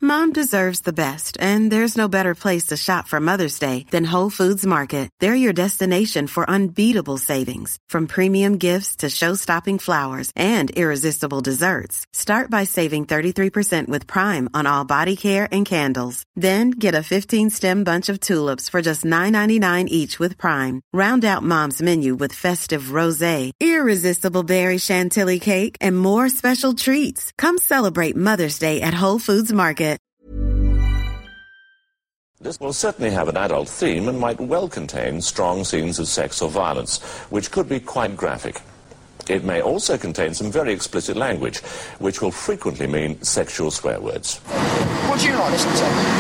Mom deserves the best, and there's no better place to shop for Mother's Day than Whole Foods Market. They're your destination for unbeatable savings, from premium gifts to show-stopping flowers and irresistible desserts. Start by saving 33% with Prime on all body care and candles. Then get a 15-stem bunch of tulips for just $9.99 each with Prime. Round out Mom's menu with festive rosé, irresistible berry chantilly cake, and more special treats. Come celebrate Mother's Day at Whole Foods Market. This will certainly have an adult theme and might well contain strong scenes of sex or violence, which could be quite graphic. It may also contain some very explicit language, which will frequently mean sexual swear words. What do you like listening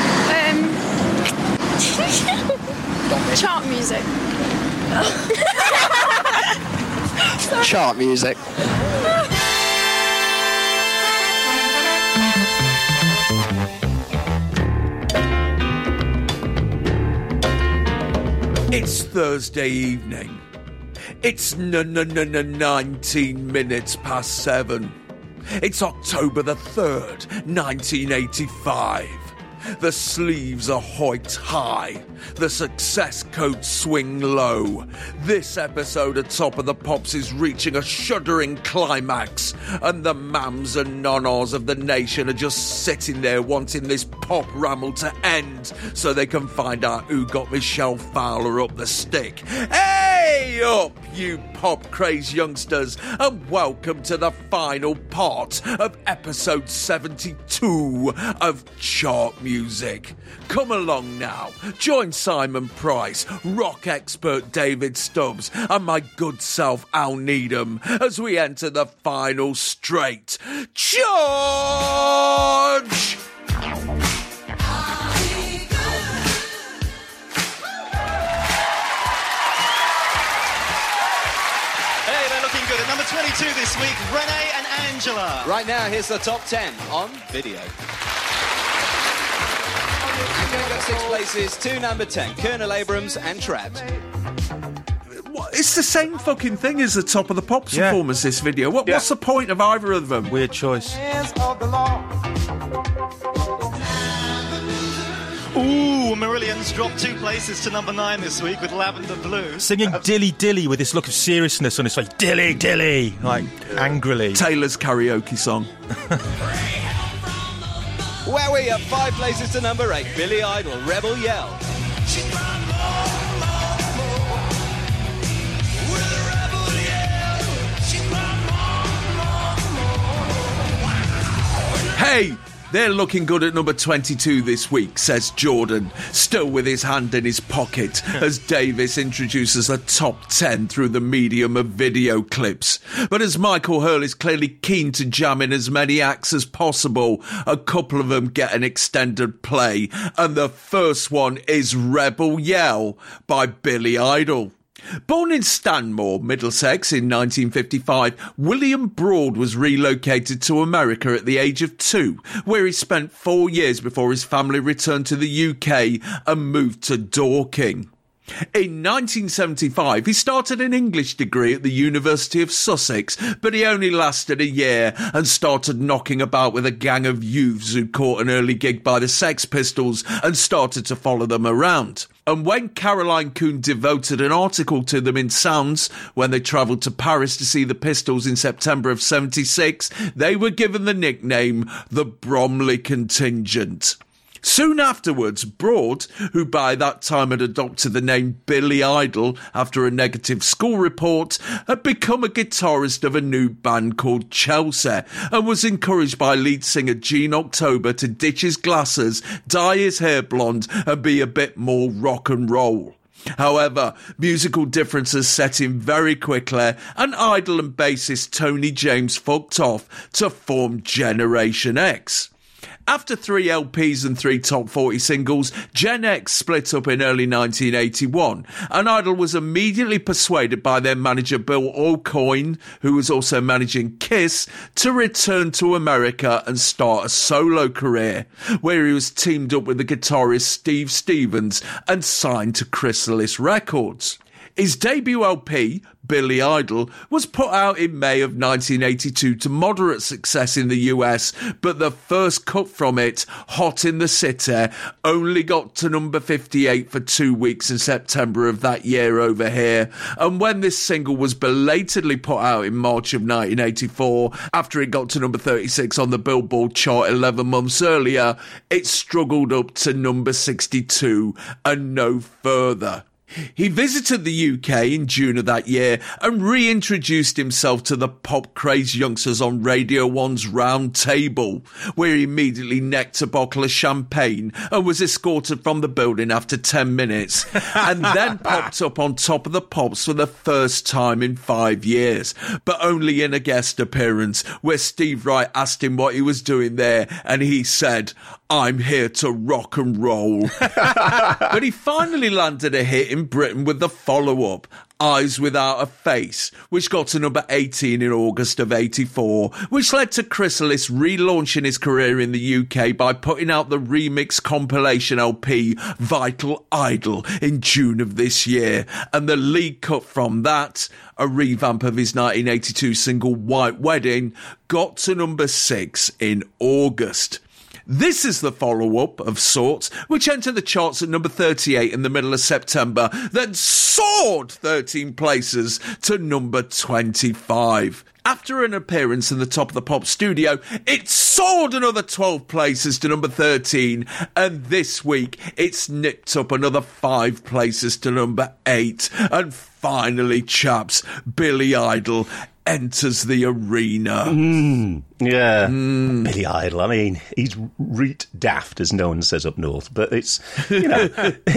to? Chart music. Chart music. It's Thursday evening. It's 19 minutes past 7. It's October the 3rd, 1985. The sleeves are hoiked high. The success codes swing low. This episode of Top of the Pops is reaching a shuddering climax, and the mams and nonnos of the nation are just sitting there wanting this pop ramble to end so they can find out who got Michelle Fowler up the stick. Hey up, you pop-crazed youngsters, and welcome to the final part of episode 72 of Chart Music. Come along now, join Simon Price, rock expert David Stubbs, and my good self Al Needham as we enter the final straight. Charge! Hey, they're looking good. At number 22 this week, Renee and Angela. Right now, here's the top 10 on video. Going up 6 places to number 10, Colonel Abrams and Trapped. It's the same fucking thing as the Top of the Pops performance, this video. What's the point of either of them? Weird choice. Ooh, Marillion's dropped 2 places to number 9 this week with Lavender Blue. Singing Dilly Dilly with this look of seriousness on his face. Dilly Dilly! Like, angrily. Taylor's karaoke song. Where we up 5 places to number 8, Billy Idol, Rebel Yell. Hey! They're looking good at number 22 this week, says Jordan, still with his hand in his pocket, as Davis introduces a top 10 through the medium of video clips. But as Michael Hurl is clearly keen to jam in as many acts as possible, a couple of them get an extended play, and the first one is Rebel Yell by Billy Idol. Born in Stanmore, Middlesex in 1955, William Broad was relocated to America at the age of 2, where he spent 4 years before his family returned to the UK and moved to Dorking. In 1975, he started an English degree at the University of Sussex, but he only lasted a year and started knocking about with a gang of youths who caught an early gig by the Sex Pistols and started to follow them around. And when Caroline Coon devoted an article to them in Sounds when they travelled to Paris to see the Pistols in September of 76, they were given the nickname the Bromley Contingent. Soon afterwards, Broad, who by that time had adopted the name Billy Idol after a negative school report, had become a guitarist of a new band called Chelsea and was encouraged by lead singer Gene October to ditch his glasses, dye his hair blonde and be a bit more rock and roll. However, musical differences set in very quickly and Idol and bassist Tony James fucked off to form Generation X. After 3 LPs and 3 top 40 singles, Gen X split up in early 1981, and Idol was immediately persuaded by their manager Bill Aucoin, who was also managing Kiss, to return to America and start a solo career, where he was teamed up with the guitarist Steve Stevens and signed to Chrysalis Records. His debut LP, Billy Idol, was put out in May of 1982 to moderate success in the US, but the first cut from it, Hot in the City, only got to number 58 for 2 weeks in September of that year over here. And when this single was belatedly put out in March of 1984, after it got to number 36 on the Billboard chart 11 months earlier, it struggled up to number 62 and no further. He visited the UK in June of that year and reintroduced himself to the pop-crazed youngsters on Radio 1's Round Table, where he immediately necked a bottle of champagne and was escorted from the building after 10 minutes, and then popped up on Top of the Pops for the first time in 5 years, but only in a guest appearance, where Steve Wright asked him what he was doing there, and he said, "I'm here to rock and roll." But he finally landed a hit in Britain with the follow-up, Eyes Without a Face, which got to number 18 in August of 84, which led to Chrysalis relaunching his career in the UK by putting out the remix compilation LP Vital Idol in June of this year, and the lead cut from that, a revamp of his 1982 single White Wedding, got to number 6 in August. This is the follow-up of sorts, which entered the charts at number 38 in the middle of September, then soared 13 places to number 25. After an appearance in the Top of the Pop studio, it soared another 12 places to number 13, and this week it's nipped up another 5 places to number 8. And finally, chaps, Billy Idol enters the arena. Yeah. Billy Idol, I mean, he's reet daft, as no one says up north, but it's, you know,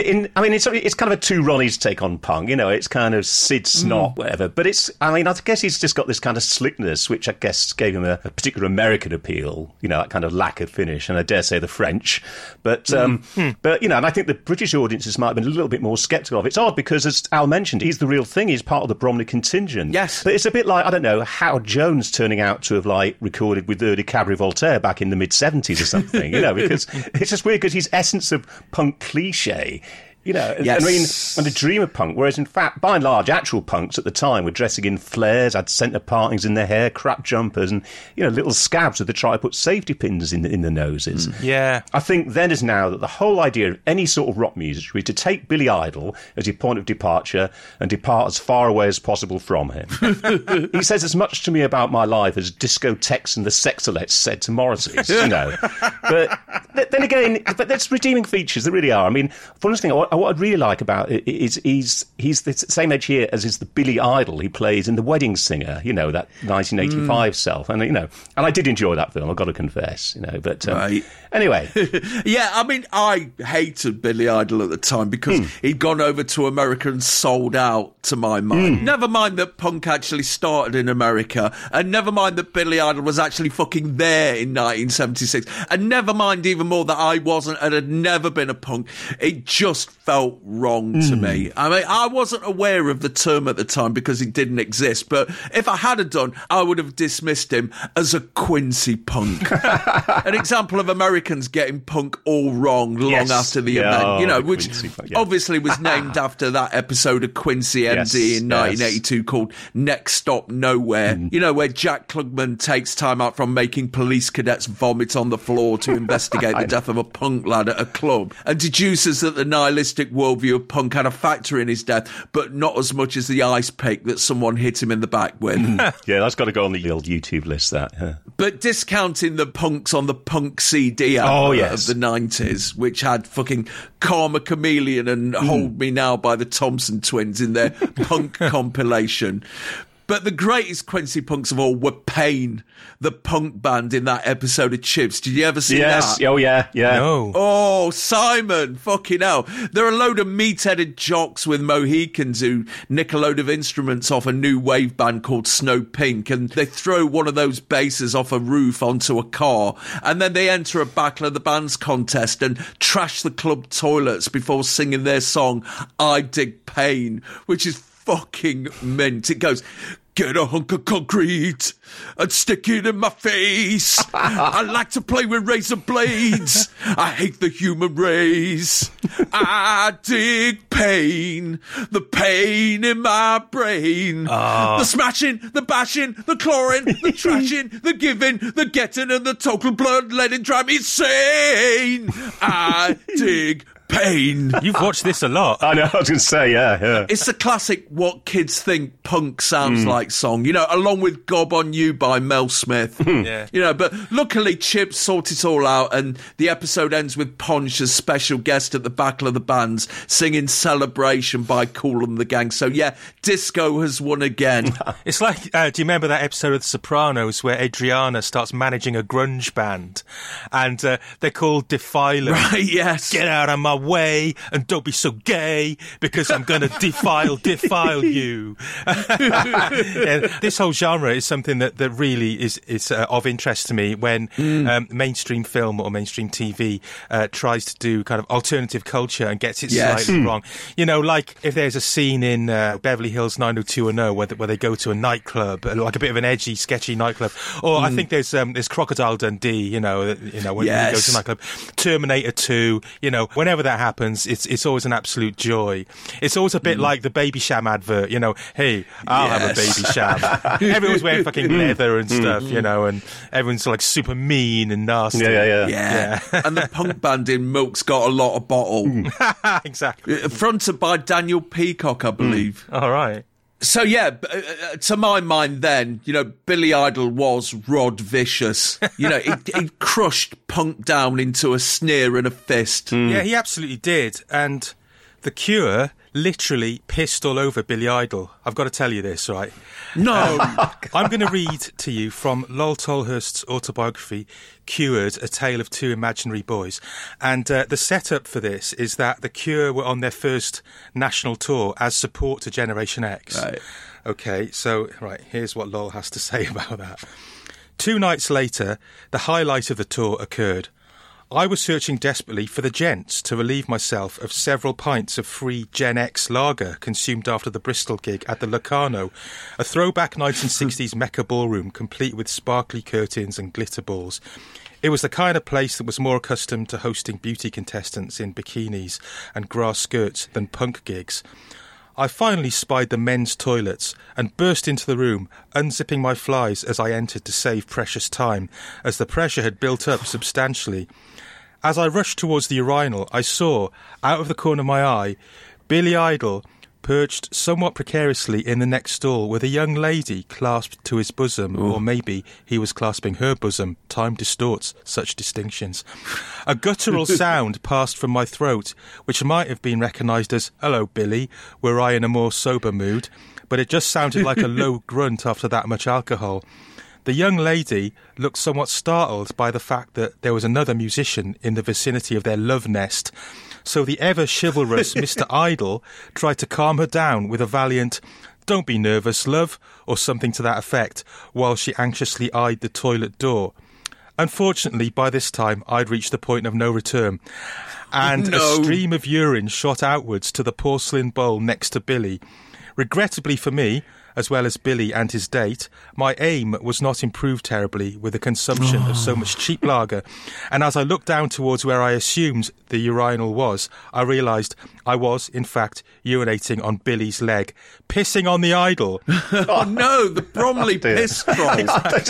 it's kind of a two Ronnies take on Punk, you know, it's kind of Sid Snot, whatever, but it's, I mean, I guess he's just got this kind of slickness, which I guess gave him a particular American appeal, you know, that kind of lack of finish, and I dare say the French, but, you know, and I think the British audiences might have been a little bit more sceptical of it. It's odd because, as Al mentioned, he's the real thing, he's part of the Bromley contingent. Yes. But it's a bit like, I don't know, Howard Jones turning out to have, like, recorded with Early Cabaret Voltaire back in the mid-70s or something, you know, because it's just weird because he's essence of punk cliche. You know, yes. I mean, and the dream of punk, whereas in fact, by and large, actual punks at the time were dressing in flares, had centre partings in their hair, crap jumpers, and, you know, little scabs with the try to put safety pins in the noses. Yeah. I think then as now that the whole idea of any sort of rock music is to take Billy Idol as your point of departure and depart as far away as possible from him. He says as much to me about my life as Discotex and the Sexalettes said to Morrissey's, you know. But then again, but there's redeeming features, there really are. I mean, for one thing, what I'd really like about it is he's the same age here as is the Billy Idol he plays in The Wedding Singer, you know, that 1985 self. And, you know, and I did enjoy that film, I've got to confess, you know, but right. Anyway. Yeah, I mean, I hated Billy Idol at the time because he'd gone over to America and sold out, to my mind. Never mind that punk actually started in America, and never mind that Billy Idol was actually fucking there in 1976, and never mind even more that I wasn't and had never been a punk. It just felt wrong to me. I mean, I wasn't aware of the term at the time because it didn't exist, but if I had have done, I would have dismissed him as a Quincy punk. An example of Americans getting punk all wrong long after the event, you know, which obviously was named after that episode of Quincy MD in 1982 called Next Stop Nowhere, you know, where Jack Klugman takes time out from making police cadets vomit on the floor to investigate the death of a punk lad at a club, and deduces that the nihilistic worldview of punk had a factor in his death, but not as much as the ice pick that someone hit him in the back with. Yeah, that's got to go on the old YouTube list, that. But discounting the punks on the Punk CD of the 90s, which had fucking Karma Chameleon and Hold Me Now by the Thompson Twins in their punk compilation. But the greatest Quincy punks of all were Pain, the punk band in that episode of Chips. Did you ever see that? Oh, yeah. No. Oh, Simon, fucking hell. They're a load of meat-headed jocks with Mohicans who nick a load of instruments off a new wave band called Snow Pink, and they throw one of those basses off a roof onto a car, and then they enter a Battle of the Bands contest and trash the club toilets before singing their song, I Dig Pain, which is fucking mint. It goes, get a hunk of concrete and stick it in my face. I like to play with razor blades. I hate the human race. I dig pain. pain in my brain. The smashing, the bashing, the clawing, the trashing, the giving, the getting, and the total bloodletting drive me insane. I dig pain. You've watched this a lot. I know, I was going to say, yeah. It's a classic what kids think punk sounds like song, you know, along with Gob on You by Mel Smith. Yeah. You know, but luckily Chip sorted it all out, and the episode ends with Ponch as special guest at the Battle of the Bands singing Celebration by Kool and the Gang. So yeah, disco has won again. It's like, do you remember that episode of The Sopranos where Adriana starts managing a grunge band and they're called Defiler? Right, yes. Get out of my way and don't be so gay because I'm going to defile you. This whole genre is something that really is of interest to me when mainstream film or mainstream TV tries to do kind of alternative culture and gets it slightly wrong. You know, like if there's a scene in Beverly Hills 90210 where they go to a nightclub, like a bit of an edgy, sketchy nightclub, or I think there's Crocodile Dundee, you know when you go to a nightclub, Terminator 2, you know, whenever that happens, it's always an absolute joy. It's always a bit like the Baby Sham advert, you know, hey, I'll have a Baby Sham. Everyone's wearing fucking leather and stuff, you know, and everyone's like super mean and nasty. Yeah. And the punk band in Milk's Got a Lot of Bottle. Exactly. Fronted by Daniel Peacock, I believe. All right. So, yeah, to my mind then, you know, Billy Idol was Rod Vicious. You know, he crushed punk down into a sneer and a fist. Yeah, he absolutely did. And The Cure literally pissed all over Billy Idol. I've got to tell you this, right? No. I'm going to read to you from Lol Tolhurst's autobiography, Cured, A Tale of Two Imaginary Boys. And the setup for this is that The Cure were on their first national tour as support to Generation X. Right. Okay, so, here's what Lol has to say about that. 2 nights later, the highlight of the tour occurred. I was searching desperately for the gents to relieve myself of several pints of free Gen X lager consumed after the Bristol gig at the Locarno, a throwback 1960s Mecca ballroom complete with sparkly curtains and glitter balls. It was the kind of place that was more accustomed to hosting beauty contestants in bikinis and grass skirts than punk gigs. I finally spied the men's toilets and burst into the room, unzipping my flies as I entered to save precious time, as the pressure had built up substantially. As I rushed towards the urinal, I saw, out of the corner of my eye, Billy Idol perched somewhat precariously in the next stall with a young lady clasped to his bosom, or maybe he was clasping her bosom. Time distorts such distinctions. A guttural sound passed from my throat, which might have been recognised as, "Hello, Billy," were I in a more sober mood, but it just sounded like a low grunt after that much alcohol. The young lady looked somewhat startled by the fact that there was another musician in the vicinity of their love nest, so the ever-chivalrous Mr. Idol tried to calm her down with a valiant, "Don't be nervous, love," or something to that effect, while she anxiously eyed the toilet door. Unfortunately, by this time, I'd reached the point of no return, and a stream of urine shot outwards to the porcelain bowl next to Billy. Regrettably for me, as well as Billy and his date, my aim was not improved terribly with the consumption of so much cheap lager, and as I looked down towards where I assumed the urinal was, I realised I was, in fact, urinating on Billy's leg, pissing on the Idol. Oh no, the Bromley piss troll.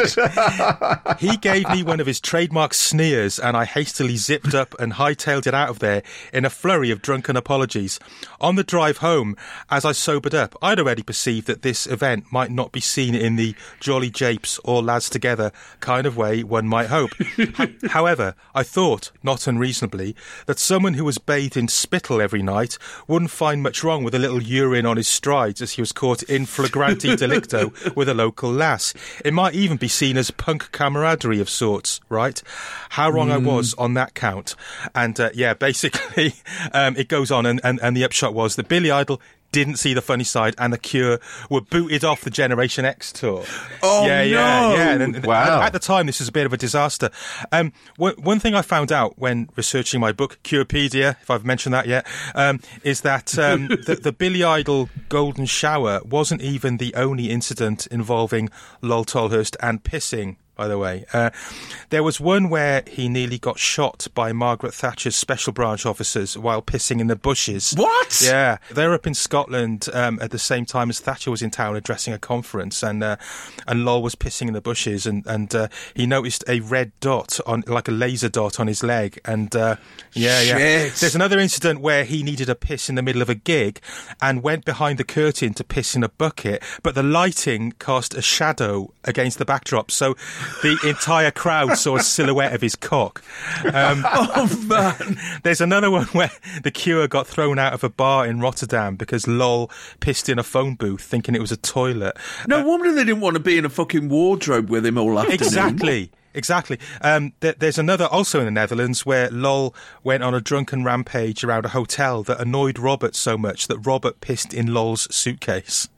He gave me one of his trademark sneers, and I hastily zipped up and hightailed it out of there in a flurry of drunken apologies. On the drive home, as I sobered up, I'd already perceived that this event might not be seen in the jolly japes or lads together kind of way one might hope. However, I thought, not unreasonably, that someone who was bathed in spittle every night wouldn't find much wrong with a little urine on his strides as he was caught in flagranti delicto with a local lass. It might even be seen as punk camaraderie of sorts, right? How wrong I was on that count. And basically, it goes on, and the upshot was that Billy Idol didn't see the funny side, and The Cure were booted off the Generation X tour. Oh, yeah. Wow. At the time, this was a bit of a disaster. One thing I found out when researching my book, Curepedia, if I've mentioned that yet, is that the Billy Idol Golden Shower wasn't even the only incident involving Lol Tolhurst and pissing by the way. There was one where he nearly got shot by Margaret Thatcher's special branch officers while pissing in the bushes. What? Yeah. They were up in Scotland at the same time as Thatcher was in town addressing a conference, and Lol was pissing in the bushes, and he noticed a red dot, like a laser dot on his leg. And Shit. There's another incident where he needed a piss in the middle of a gig and went behind the curtain to piss in a bucket, but the lighting cast a shadow against the backdrop, so the entire crowd saw a silhouette of his cock. Oh, man. There's another one where The Cure got thrown out of a bar in Rotterdam because Lol pissed in a phone booth thinking it was a toilet. No wonder they didn't want to be in a fucking wardrobe with him all afternoon. Exactly. There's another also in the Netherlands where Lol went on a drunken rampage around a hotel that annoyed Robert so much that Robert pissed in Lol's suitcase.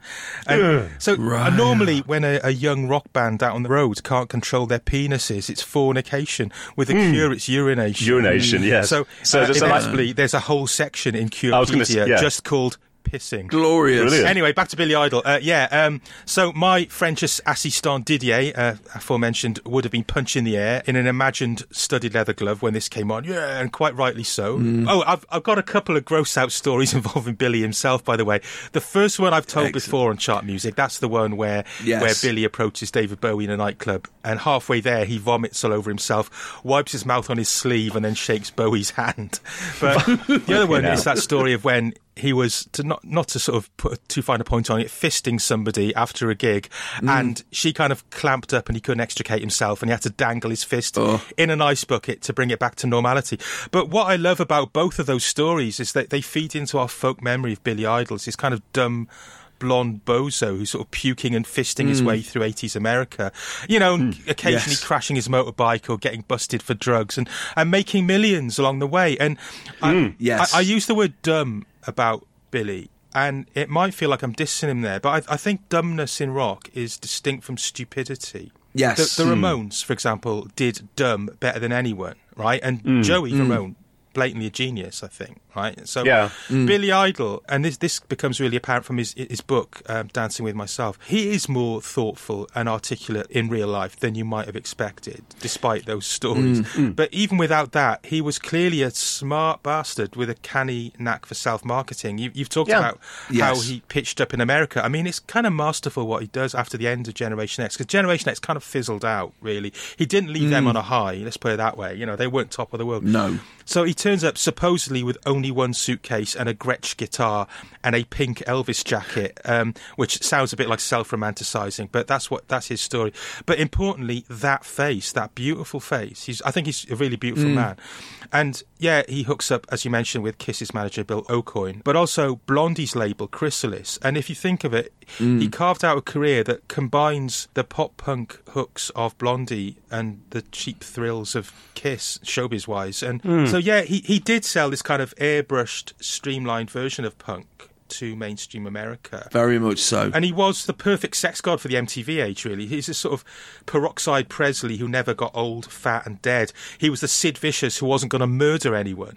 Normally when a young rock band out on the road can't control their penises, it's fornication. With The Cure, it's urination. Urination, yes. So inevitably, there's a whole section in Curepedia just called pissing. Glorious. Brilliant. Anyway, back to Billy Idol. So my French assistant Didier, aforementioned, would have been punching the air in an imagined studded leather glove when this came on. Yeah, and quite rightly so. Oh, I've got a couple of gross out stories involving Billy himself, by the way. The first one I've told before on Chart Music, that's the one where Billy approaches David Bowie in a nightclub, and halfway there he vomits all over himself, wipes his mouth on his sleeve, and then shakes Bowie's hand. But the other one is that story of when he was, not to sort of put too fine a point on it, fisting somebody after a gig, and she kind of clamped up and he couldn't extricate himself, and he had to dangle his fist in an ice bucket to bring it back to normality. But what I love about both of those stories is that they feed into our folk memory of Billy Idol. It's this kind of dumb blonde bozo who's sort of puking and fisting his way through 80s America, occasionally crashing his motorbike or getting busted for drugs and making millions along the way. And I use the word dumb about Billy, and it might feel like I'm dissing him there, but I think dumbness in rock is distinct from stupidity. Yes. The Ramones, for example, did dumb better than anyone, right? And Joey Ramone, blatantly a genius, I think, right? So Billy Idol, and this becomes really apparent from his book, Dancing With Myself, he is more thoughtful and articulate in real life than you might have expected, despite those stories. But even without that, he was clearly a smart bastard with a canny knack for self-marketing. You've talked about how he pitched up in America. I mean, it's kind of masterful what he does after the end of Generation X, because Generation X kind of fizzled out, really. He didn't leave them on a high, let's put it that way. They weren't top of the world. No. So he turns up supposedly with only one suitcase and a Gretsch guitar and a pink Elvis jacket, which sounds a bit like self-romanticising, but that's his story. But importantly, that face, that beautiful face, I think he's a really beautiful man. And he hooks up, as you mentioned, with Kiss's manager Bill Aucoin, but also Blondie's label Chrysalis. And if you think of it, he carved out a career that combines the pop-punk hooks of Blondie and the cheap thrills of Kiss, showbiz-wise. And so, he did sell this kind of airbrushed, streamlined version of punk to mainstream America. Very much so. And he was the perfect sex god for the MTV age, really. He's this sort of peroxide Presley who never got old, fat and dead. He was the Sid Vicious who wasn't going to murder anyone,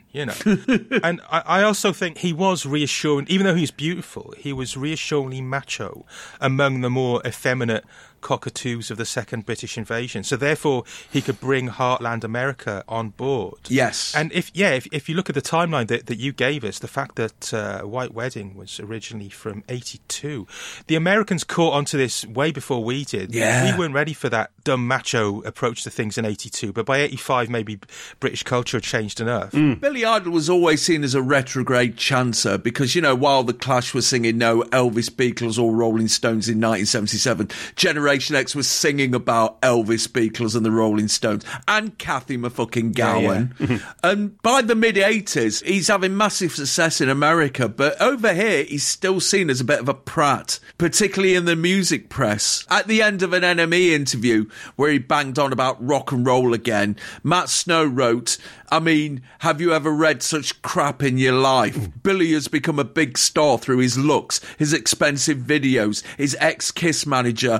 And I also think he was reassuring, even though he was beautiful, he was reassuringly macho among the more effeminate cockatoos of the second British invasion. So therefore, he could bring Heartland America on board. Yes. And if you look at the timeline that you gave us, the fact that White Wedding was originally from 82, the Americans caught onto this way before we did. Yeah. We weren't ready for that dumb macho approach to things in 82, but by 85, maybe British culture had changed enough. Billy Idol was always seen as a retrograde chancer because, while the Clash was singing No, Elvis, Beatles or Rolling Stones in 1977, Generation X was singing about Elvis, Beatles and the Rolling Stones and Kathy motherfucking Gowan. And by the mid-80s, he's having massive success in America, but over here, he's still seen as a bit of a prat, particularly in the music press. At the end of an NME interview where he banged on about rock and roll again, Matt Snow wrote, I mean, have you ever read such crap in your life? Billy has become a big star through his looks, his expensive videos, his ex-Kiss manager and his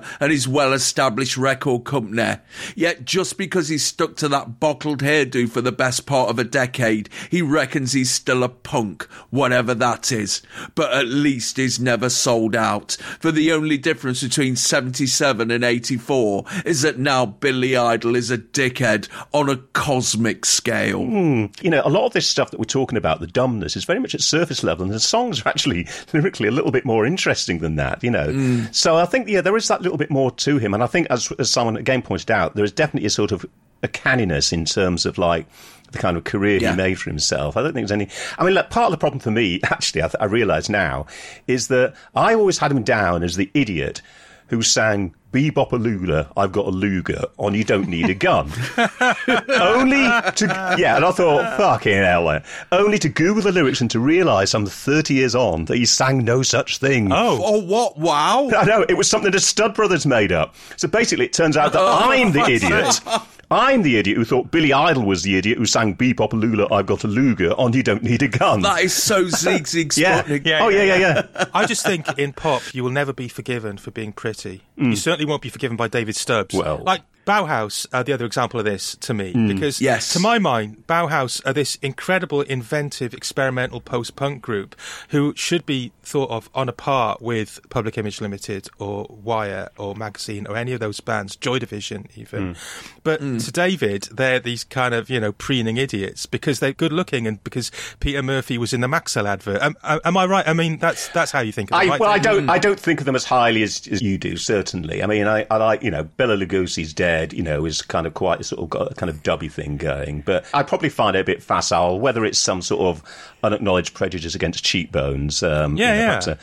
his well-established record company. Yet just because he's stuck to that bottled hairdo for the best part of a decade, he reckons he's still a punk, whatever that is. But at least he's never sold out. For the only difference between 77 and 84 is that now Billy Idol is a dickhead on a cosmic scale. You know, a lot of this stuff that we're talking about, the dumbness, is very much at surface level, and the songs are actually lyrically a little bit more interesting than that, you know. So I think, there is that little bit more to him, and I think, as someone again pointed out, there is definitely a sort of a canniness in terms of, like, the kind of career he made for himself. I don't think there's any... I mean, look, part of the problem for me, actually, I realise now, is that I always had him down as the idiot who sang Bebop-a-Lula, I've got a Luger, on You Don't Need a Gun. Only to... Yeah, and I thought, fucking hell. Only to Google the lyrics and to realise I'm 30 years on that he sang no such thing. Oh, what? Wow. I know, it was something the Stud Brothers made up. So basically it turns out that I'm the idiot. I'm the idiot who thought Billy Idol was the idiot who sang Bebop-a-Lula, I've got a Luger, on You Don't Need a Gun. That is so Zig Sputnik. Yeah. I just think in pop, you will never be forgiven for being pretty. You certainly won't be forgiven by David Stubbs. Well, like Bauhaus are the other example of this to me, because to my mind, Bauhaus are this incredible, inventive, experimental post-punk group who should be thought of on a par with Public Image Limited or Wire or Magazine or any of those bands, Joy Division even. But to David, they're these kind of, preening idiots because they're good looking and because Peter Murphy was in the Maxell advert. Am I right? I mean, that's how you think of them, right? Well, I don't think of them as highly as you do, certainly. I mean, I like, Bela Lugosi's Dead, is kind of quite sort of got a kind of dubby thing going. But I probably find it a bit facile, whether it's some sort of unacknowledged prejudice against cheekbones. Maybe so.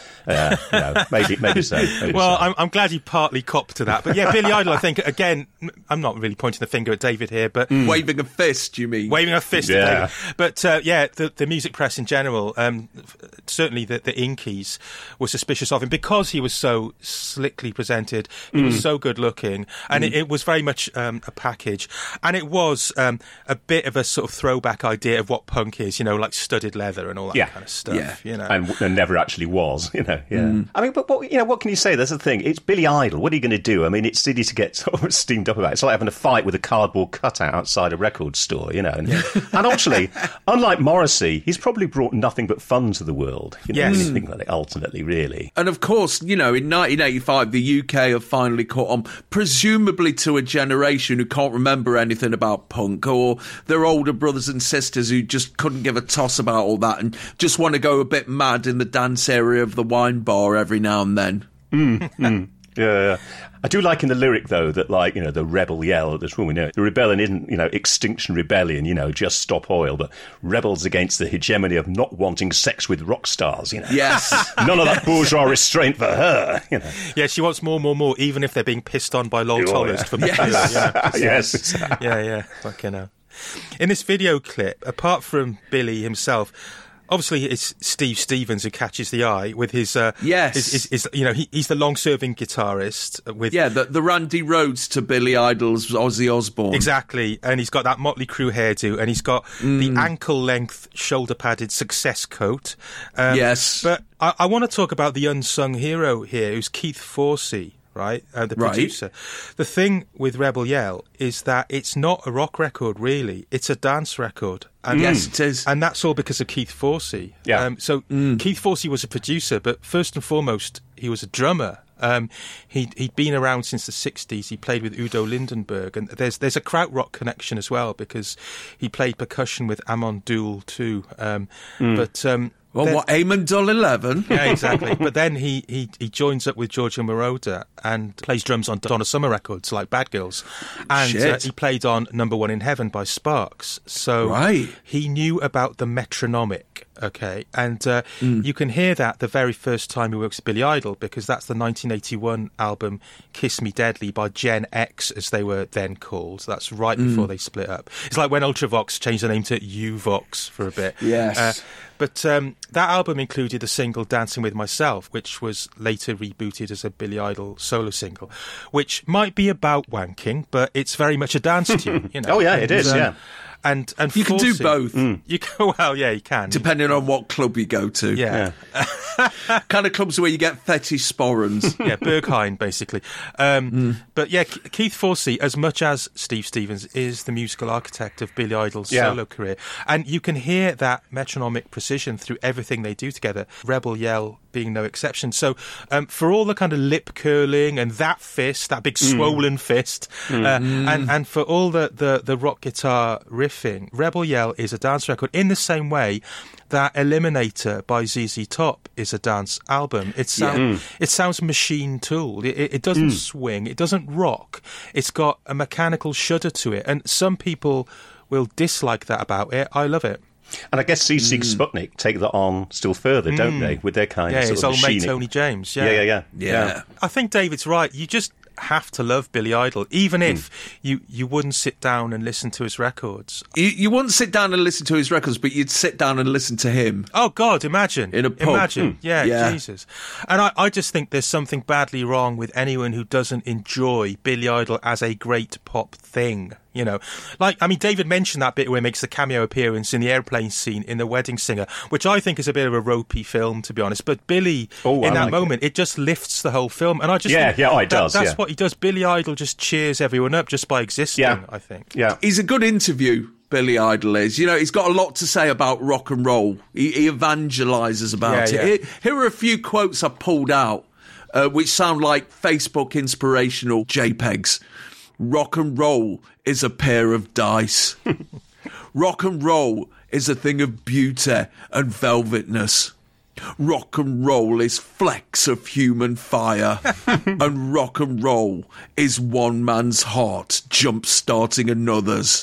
Maybe so. I'm glad you partly copped to that. But yeah, Billy Idol, I think, again, I'm not really pointing the finger at David here, but... Waving a fist, you mean? Waving a fist at David. But the music press in general, certainly the Inkies were suspicious of him because he was so slickly presented, he was so good looking, and it was very much a package. And it was a bit of a sort of throwback idea of what punk is, like studded leather and all that kind of stuff. And never actually was, I mean, but what can you say? That's the thing. It's Billy Idol. What are you going to do? I mean, it's silly to get sort of steamed up about it. It's like having a fight with a cardboard cutout outside a record store, And actually, unlike Morrissey, he's probably brought nothing but fun to the world. When you think about it, ultimately, really. And of course, in 1985, the UK have finally caught on, presumably to a generation who can't remember anything about punk, or their older brothers and sisters who just couldn't give a toss about all that and just want to go a bit mad in the dance area of the wine bar every now and then. Yeah. I do like in the lyric, though, that, like, the rebel yell at this woman, the rebellion isn't, Extinction Rebellion, just stop oil, but rebels against the hegemony of not wanting sex with rock stars, Yes. None of that bourgeois restraint for her, Yeah, she wants more, even if they're being pissed on by Lol Tolhurst for Yes. Yeah. Fucking hell. In this video clip, apart from Billy himself, obviously, it's Steve Stevens who catches the eye with his... he's the long-serving guitarist with... Yeah, the Randy Rhoads to Billy Idol's Ozzy Osbourne. Exactly, and he's got that Motley Crue hairdo, and he's got the ankle-length, shoulder-padded success coat. Yes. But I want to talk about the unsung hero here, who's Keith Forsey. Right, the producer. Right. The thing with Rebel Yell is that it's not a rock record, really. It's a dance record. And yes, it is. And that's all because of Keith Forsey. Yeah. Keith Forsey was a producer, but first and foremost, he was a drummer. He'd been around since the 60s. He played with Udo Lindenberg. And there's a krautrock connection as well, because he played percussion with Amon Düül too. What, Amon Düül 11? Yeah, exactly. But then he joins up with Giorgio Moroder and plays drums on Donna Summer records like Bad Girls. And he played on Number One in Heaven by Sparks. So he knew about the metronomic, okay? And you can hear that the very first time he works with Billy Idol, because that's the 1981 album Kiss Me Deadly by Gen X, as they were then called. That's right before they split up. It's like when Ultravox changed the name to U-Vox for a bit. Yes. But that album included the single Dancing With Myself, which was later rebooted as a Billy Idol solo single, which might be about wanking, but it's very much a dance tune. Oh, yeah, it is, yeah. And you can do both. You can, well, yeah, you can. Depending on what club you go to. Yeah. Kind of clubs where you get fetish sporrans. Yeah, Berghain, basically. But yeah, Keith Forsey, as much as Steve Stevens, is the musical architect of Billy Idol's solo career. And you can hear that metronomic precision through everything they do together, Rebel Yell being no exception. So for all the kind of lip curling and that fist, that big swollen fist, and for all the rock guitar riffing, Rebel Yell is a dance record in the same way that Eliminator by ZZ Top is a dance album. It sounds machine tooled. It doesn't swing. It doesn't rock. It's got a mechanical shudder to it. And some people will dislike that about it. I love it. And I guess CC Sputnik take that on still further, don't they? With their kind of his sort old of mate Tony James. Yeah. I think David's right. You just have to love Billy Idol, even if you wouldn't sit down and listen to his records. You wouldn't sit down and listen to his records, but you'd sit down and listen to him. Oh, God, imagine. In a pub. Imagine. Yeah, Jesus. And I just think there's something badly wrong with anyone who doesn't enjoy Billy Idol as a great pop thing. You know, like, I mean, David mentioned that bit where he makes the cameo appearance in the airplane scene in The Wedding Singer, which I think is a bit of a ropey film, to be honest. But Billy, in that moment, it just lifts the whole film. And I just think it does. That's what he does. Billy Idol just cheers everyone up just by existing, I think. Yeah. He's a good interview, Billy Idol is. You know, he's got a lot to say about rock and roll. He evangelises about it. Here are a few quotes I pulled out, which sound like Facebook inspirational JPEGs. Rock and roll is a pair of dice. Rock and roll is a thing of beauty and velvetness. Rock and roll is flecks of human fire. And rock and roll is one man's heart jump-starting another's.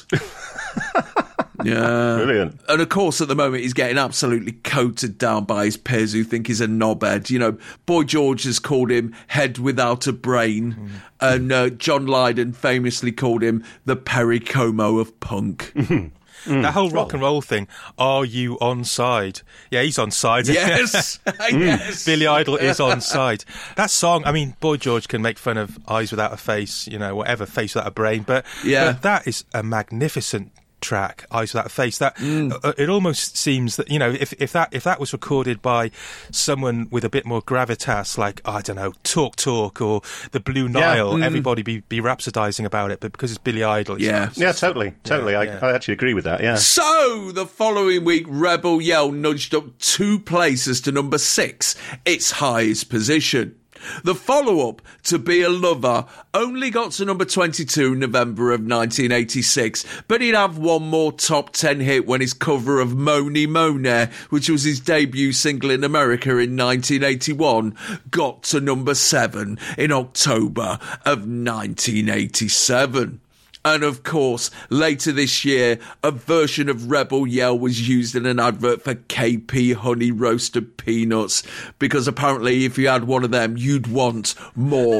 Yeah. Brilliant. And of course, at the moment, he's getting absolutely coated down by his peers who think he's a knobhead. You know, Boy George has called him head without a brain. And John Lydon famously called him the Perry Como of punk. That whole rock and roll thing, are you on side? Yeah, he's on side. Yes. Yes. Billy Idol is on side. That song, I mean, Boy George can make fun of eyes without a face, you know, whatever, face without a brain. But that is a magnificent track, Eyes Without a Face. That it almost seems that, you know, if that was recorded by someone with a bit more gravitas, like, I don't know, Talk or the Blue Nile, everybody be rhapsodising about it. But because it's Billy Idol, totally. I actually agree with that. Yeah. So the following week, Rebel Yell nudged up 2 places to number 6, its highest position. The follow-up, To Be a Lover, only got to number 22 in November of 1986, but he'd have one more top 10 hit when his cover of Mony Mone, which was his debut single in America in 1981, got to number 7 in October of 1987. And of course, later this year, a version of Rebel Yell was used in an advert for KP Honey Roasted Peanuts, because apparently if you had one of them, you'd want more.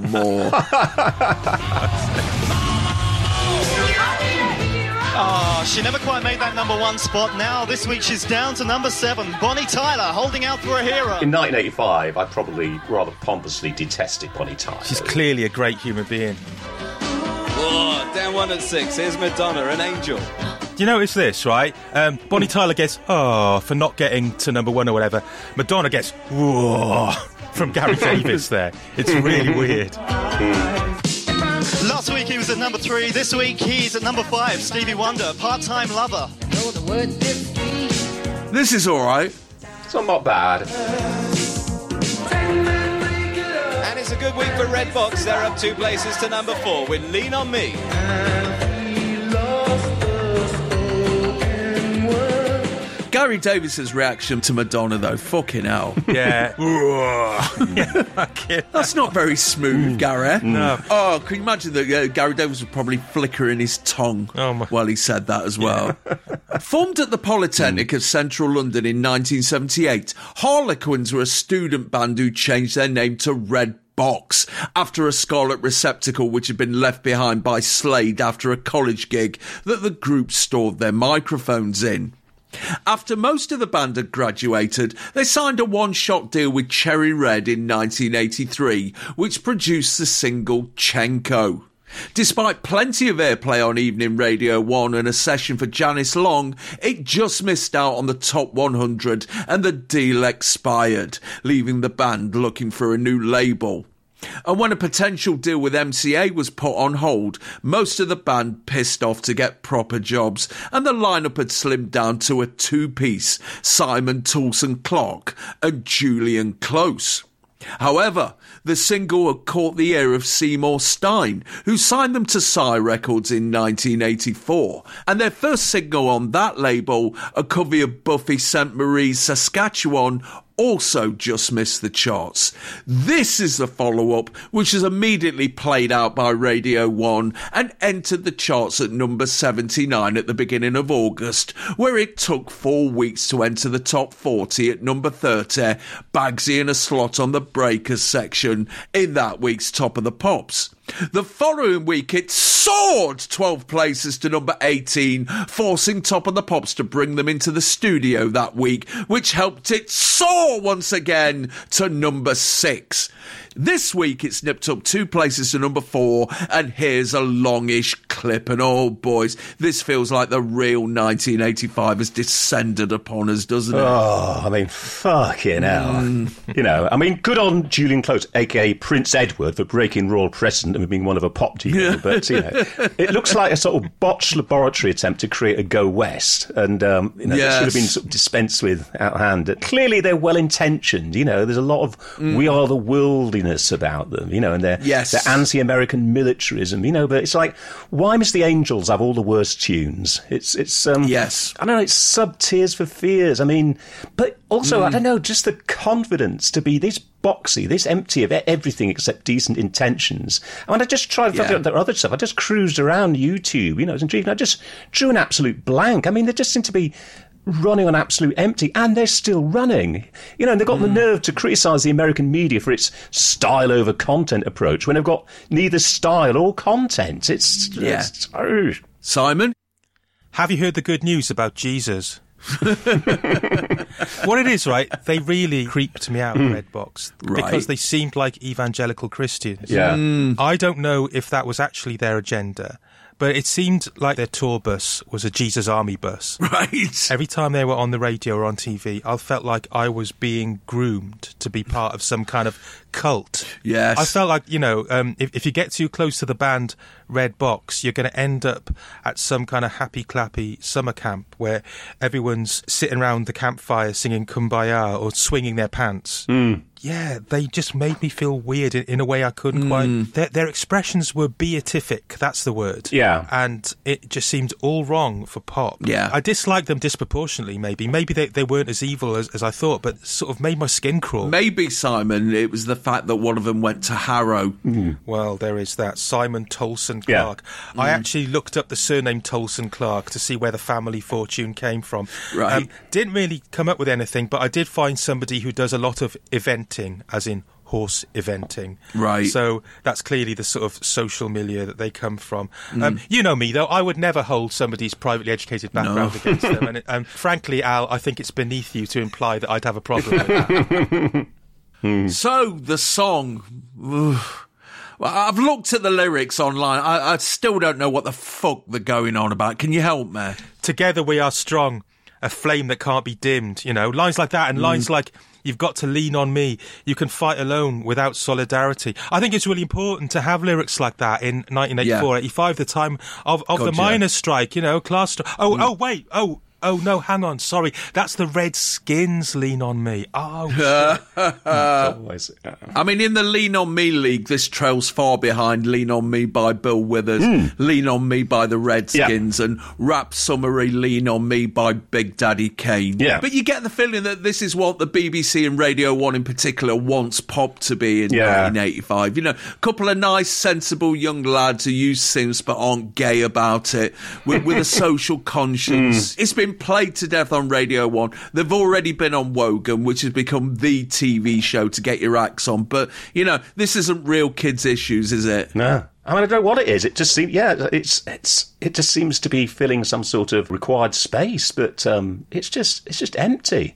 She never quite made that number 1 spot. Now, this week, she's down to number 7. Bonnie Tyler, holding out for a hero. In 1985, I probably rather pompously detested Bonnie Tyler. She's clearly a great human being. Whoa, down 1 at 6. Here's Madonna, An Angel. Do you notice this, right? Bonnie Tyler gets, for not getting to number 1 or whatever. Madonna gets, whoa, from Gary Davis there. It's really weird. Last week he was at number 3. This week he's at number 5. Stevie Wonder, Part-Time Lover. This is all right. It's not bad. And it's a good week for Redbox. They're up 2 places to number 4 with Lean On Me. Gary Davis's reaction to Madonna, though, fucking hell. Yeah. That's not very smooth, Gary. No. Oh, can you imagine that Gary Davis was probably flickering his tongue while he said that as well. Formed at the Polytechnic of Central London in 1978, Harlequins were a student band who changed their name to Red Box after a scarlet receptacle which had been left behind by Slade after a college gig that the group stored their microphones in. After most of the band had graduated, they signed a one-shot deal with Cherry Red in 1983, which produced the single Chenko. Despite plenty of airplay on Evening Radio 1 and a session for Janice Long, it just missed out on the top 100 and the deal expired, leaving the band looking for a new label. And when a potential deal with MCA was put on hold, most of the band pissed off to get proper jobs, and the lineup had slimmed down to a two-piece, Simon Toulson Clarke and Julian Close. However, the single had caught the ear of Seymour Stein, who signed them to Psy Records in 1984, and their first single on that label, a cover of Buffy St. Marie's Saskatchewan, also just missed the charts. This is the follow-up, which is immediately played out by Radio 1 and entered the charts at number 79 at the beginning of August, where it took 4 weeks to enter the top 40 at number 30, Bagsy in a slot on the Breakers section in that week's Top of the Pops. The following week, it soared 12 places to number 18, forcing Top of the Pops to bring them into the studio that week, which helped it soar once again to number 6. This week, it snipped up 2 places to number 4, and here's a longish clip. And oh, boys, this feels like the real 1985 has descended upon us, doesn't it? Oh, I mean, fucking hell. You know, I mean, good on Julian Close, a.k.a. Prince Edward, for breaking royal precedent and being one of a pop duo. But, you know, it looks like a sort of botched laboratory attempt to create a Go West. And, you know, it should have been sort of dispensed with out of hand. Clearly, they're well-intentioned. You know, there's a lot of We Are the Worldliness about them, you know, and their anti-American militarism, you know, but it's like, why must the Angels have all the worst tunes? It's I don't know, it's sub Tears for Fears. I mean, but also, I don't know, just the confidence to be this boxy, this empty of everything except decent intentions. I mean, I just tried to their other stuff. I just cruised around YouTube, you know, and I just drew an absolute blank. I mean, they just seem to be running on absolute empty, and they're still running. You know, and they've got the nerve to criticise the American media for its style over content approach when they've got neither style or content. It's Simon? Have you heard the good news about Jesus? What it is, right, they really creeped me out, Redbox, because they seemed like evangelical Christians. I don't know if that was actually their agenda, but it seemed like their tour bus was a Jesus Army bus. Right. Every time they were on the radio or on TV, I felt like I was being groomed to be part of some kind of cult. Yes. I felt like, you know, if you get too close to the band Red Box, you're going to end up at some kind of happy-clappy summer camp where everyone's sitting around the campfire singing Kumbaya or swinging their pants. Yeah, they just made me feel weird in a way I couldn't quite... Their expressions were beatific, that's the word. Yeah. And it just seemed all wrong for pop. Yeah. I disliked them disproportionately, maybe. Maybe they weren't as evil as I thought, but sort of made my skin crawl. Maybe, Simon, it was the fact that one of them went to Harrow. Well, there is that. Simon Toulson Clarke. I actually looked up the surname Toulson Clarke to see where the family fortune came from. Right. Didn't really come up with anything, but I did find somebody who does a lot of eventing, as in horse eventing. Right. So that's clearly the sort of social milieu that they come from. You know me, though. I would never hold somebody's privately educated background against them. And frankly, Al, I think it's beneath you to imply that I'd have a problem with that. So, the song... Well, I've looked at the lyrics online. I still don't know what the fuck they're going on about. Can you help me? Together we are strong, a flame that can't be dimmed. You know, lines like that, and lines like, you've got to lean on me, you can fight alone without solidarity. I think it's really important to have lyrics like that in 1984, 85, the time of the miners' strike, you know, class strike. Oh, no, hang on, sorry. That's the Redskins' Lean On Me. Oh, shit. I mean, in the Lean On Me League, this trails far behind Lean On Me by Bill Withers, Lean On Me by the Redskins, and Rap Summary Lean On Me by Big Daddy Kane. Yeah. But you get the feeling that this is what the BBC and Radio 1 in particular wants pop to be in 1985. You know, a couple of nice, sensible young lads who use synths but aren't gay about it, with a social conscience. It's been played to death on Radio 1. They've already been on Wogan, which has become the TV show to get your acts on. But, you know, this isn't real kids' issues, is it? No. I mean, I don't know what it is. It just seems, it just seems to be filling some sort of required space, but it's just empty.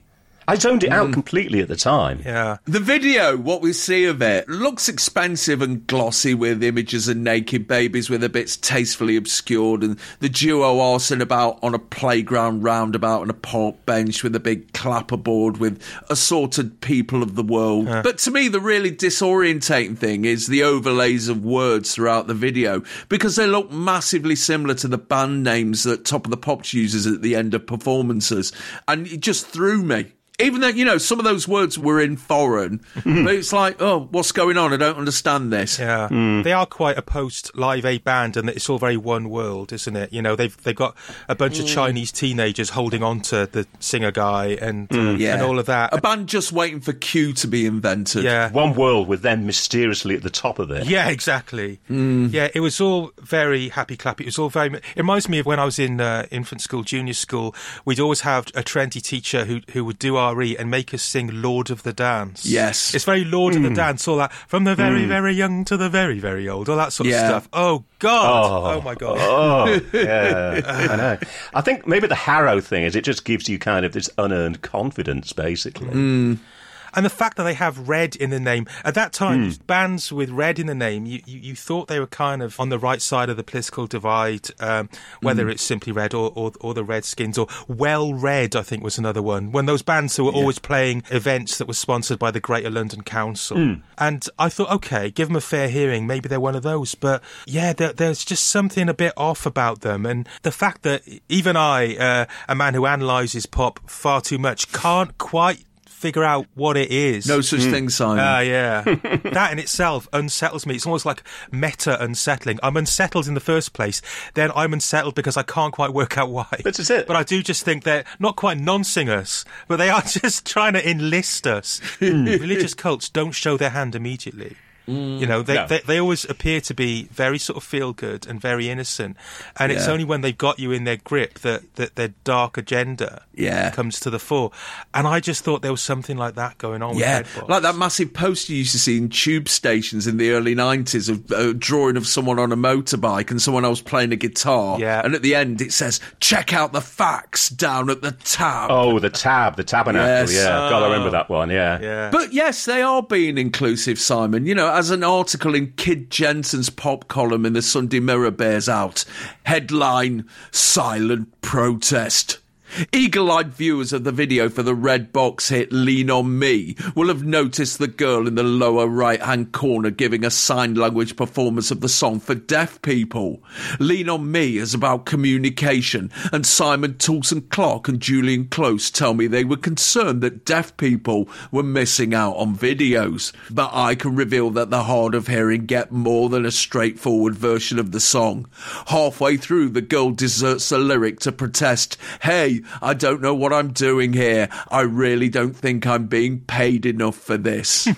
I zoned it out completely at the time. Yeah. The video, what we see of it, looks expensive and glossy with images of naked babies with their bits tastefully obscured, and the duo arsing about on a playground roundabout on a park bench with a big clapperboard with assorted people of the world. But to me, the really disorientating thing is the overlays of words throughout the video, because they look massively similar to the band names that Top of the Pops uses at the end of performances, and it just threw me. Even though, you know, some of those words were in foreign, but it's like, oh, what's going on? I don't understand this. Yeah, they are quite a post-Live Aid band, and it's all very one world, isn't it? You know, they've got a bunch of Chinese teenagers holding on to the singer guy and all of that. A band just waiting for Q to be invented. Yeah. One world with them mysteriously at the top of it. Yeah, exactly. Yeah, it was all very happy-clappy. It was all very... It reminds me of when I was in infant school, junior school. We'd always have a trendy teacher who would do RE and make us sing Lord of the Dance. Yes. It's very Lord of the Dance, all that. From the very, very young to the very, very old. All that sort of stuff. Oh, God. Oh my God. Oh, yeah. I know. I think maybe the Harrow thing is it just gives you kind of this unearned confidence, basically. And the fact that they have red in the name, at that time, bands with red in the name, you thought they were kind of on the right side of the political divide, whether it's Simply Red or the Redskins, or Well Red, I think was another one. When those bands who were always playing events that were sponsored by the Greater London Council. And I thought, okay, give them a fair hearing, maybe they're one of those. But yeah, there's just something a bit off about them. And the fact that even I, a man who analyses pop far too much, can't quite figure out what it is. No such thing, Simon. Yeah. That in itself unsettles me. It's almost like meta unsettling. I'm unsettled in the first place, then I'm unsettled because I can't quite work out why. This is it. But I do just think they're not quite nonsing us, but they are just trying to enlist us. Religious cults don't show their hand immediately. You know, they always appear to be very sort of feel-good and very innocent. And it's only when they've got you in their grip that their dark agenda comes to the fore. And I just thought there was something like that going on with Redbox. Like that massive poster you used to see in tube stations in the early 90s of a drawing of someone on a motorbike and someone else playing a guitar. Yeah. And at the end it says, check out the facts down at the tab. Oh, the tabernacle, Yes. God, I remember that one, yeah. But yes, they are being inclusive, Simon. You know, as an article in Kid Jensen's pop column in the Sunday Mirror bears out, headline, Silent Protest. Eagle-eyed viewers of the video for the Red Box hit Lean On Me will have noticed the girl in the lower right-hand corner giving a sign language performance of the song for deaf people. Lean On Me is about communication, and Simon Toulson-Clarke and Julian Close tell me they were concerned that deaf people were missing out on videos. But I can reveal that the hard of hearing get more than a straightforward version of the song. Halfway through, the girl deserts the lyric to protest, "Hey, I don't know what I'm doing here. I really don't think I'm being paid enough for this."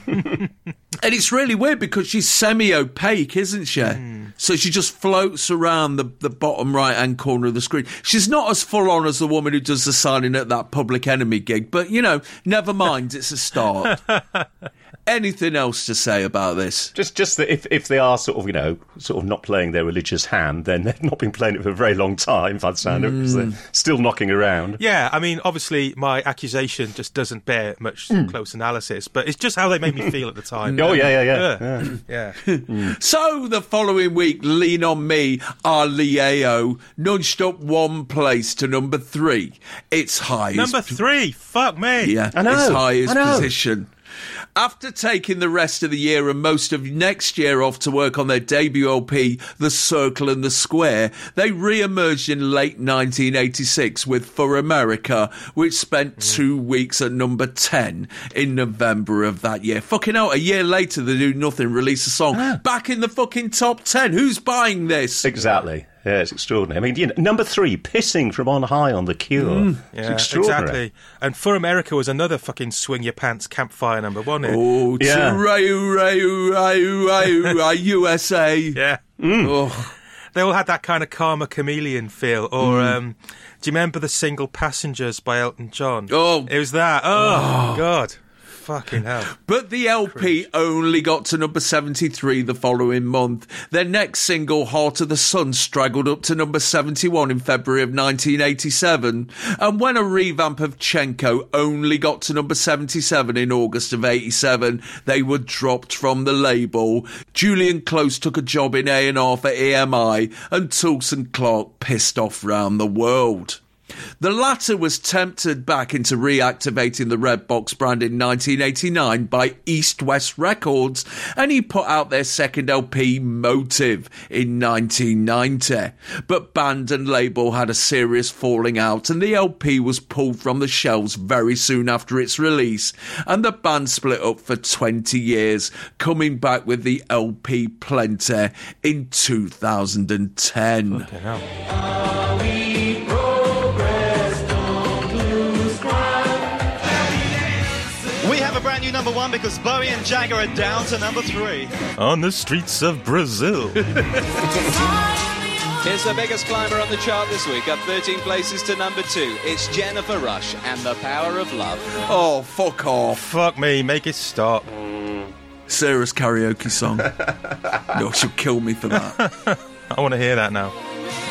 And it's really weird because she's semi-opaque, isn't she? So she just floats around the bottom right-hand corner of the screen. She's not as full-on as the woman who does the signing at that Public Enemy gig, but, you know, never mind, it's a start. Anything else to say about this? Just that if they are sort of not playing their religious hand, then they've not been playing it for a very long time, by the sound of it, because they're still knocking around. Yeah, I mean, obviously my accusation just doesn't bear much close analysis, but it's just how they made me feel at the time. Oh, yeah. So the following week, Lean On Me, our Leo, nudged up one place to number 3. Its highest... Number 3? Fuck me. Yeah, I know, its highest I know. position. After taking the rest of the year and most of next year off to work on their debut LP, The Circle and the Square, they re-emerged in late 1986 with For America, which spent 2 weeks at number 10 in November of that year. Fucking hell, a year later they do nothing, release a song. Back in the fucking top 10. Who's buying this? Exactly. Yeah, it's extraordinary. I mean, number 3, Pissing from On High on The Cure. Yeah, it's extraordinary. exactly. And For America was another fucking swing your pants campfire number, wasn't it? Oh, Yeah. USA. Yeah. Oh. They all had that kind of Karma Chameleon feel. Or, do you remember The Single Passengers by Elton John? Oh. It was that. Oh. God. Fucking hell. But the LP only got to number 73 the following month. Their next single, Heart of the Sun, straggled up to number 71 in February of 1987. And when a revamp of Chenko only got to number 77 in August of 87, they were dropped from the label. Julian Close took a job in A&R for EMI, and Toulson Clarke pissed off round the world. The latter was tempted back into reactivating the Redbox brand in 1989 by East West Records, and he put out their second LP, Motive, in 1990. But band and label had a serious falling out, and the LP was pulled from the shelves very soon after its release, and the band split up for 20 years, coming back with the LP Plenty in 2010. Fucking hell. We have a brand new number one because Bowie and Jagger are down to number 3. On the streets of Brazil. Here's the biggest climber on the chart this week, up 13 places to number 2. It's Jennifer Rush and The Power of Love. Oh, fuck off. Fuck me, make it stop. Sarah's karaoke song. No, she'll kill me for that. I want to hear that now.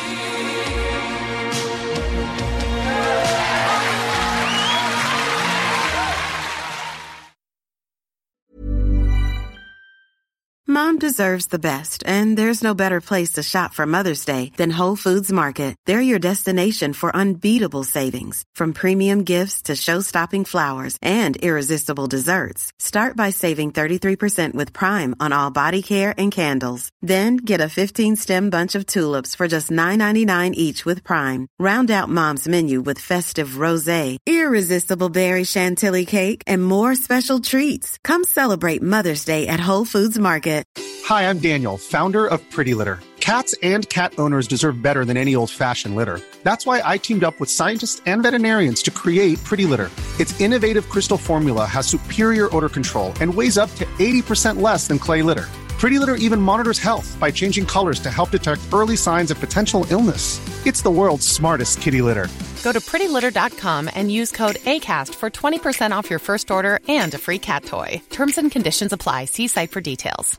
Mom deserves the best, and there's no better place to shop for Mother's Day than Whole Foods Market. They're your destination for unbeatable savings, from premium gifts to show-stopping flowers and irresistible desserts. Start by saving 33% with Prime on all body care and candles. Then get a 15-stem bunch of tulips for just $9.99 each with Prime. Round out Mom's menu with festive rosé, irresistible berry chantilly cake, and more special treats. Come celebrate Mother's Day at Whole Foods Market. Hi, I'm Daniel, founder of Pretty Litter. Cats and cat owners deserve better than any old-fashioned litter. That's why I teamed up with scientists and veterinarians to create Pretty Litter. Its innovative crystal formula has superior odor control and weighs up to 80% less than clay litter. Pretty Litter even monitors health by changing colors to help detect early signs of potential illness. It's the world's smartest kitty litter. Go to prettylitter.com and use code ACAST for 20% off your first order and a free cat toy. Terms and conditions apply. See site for details.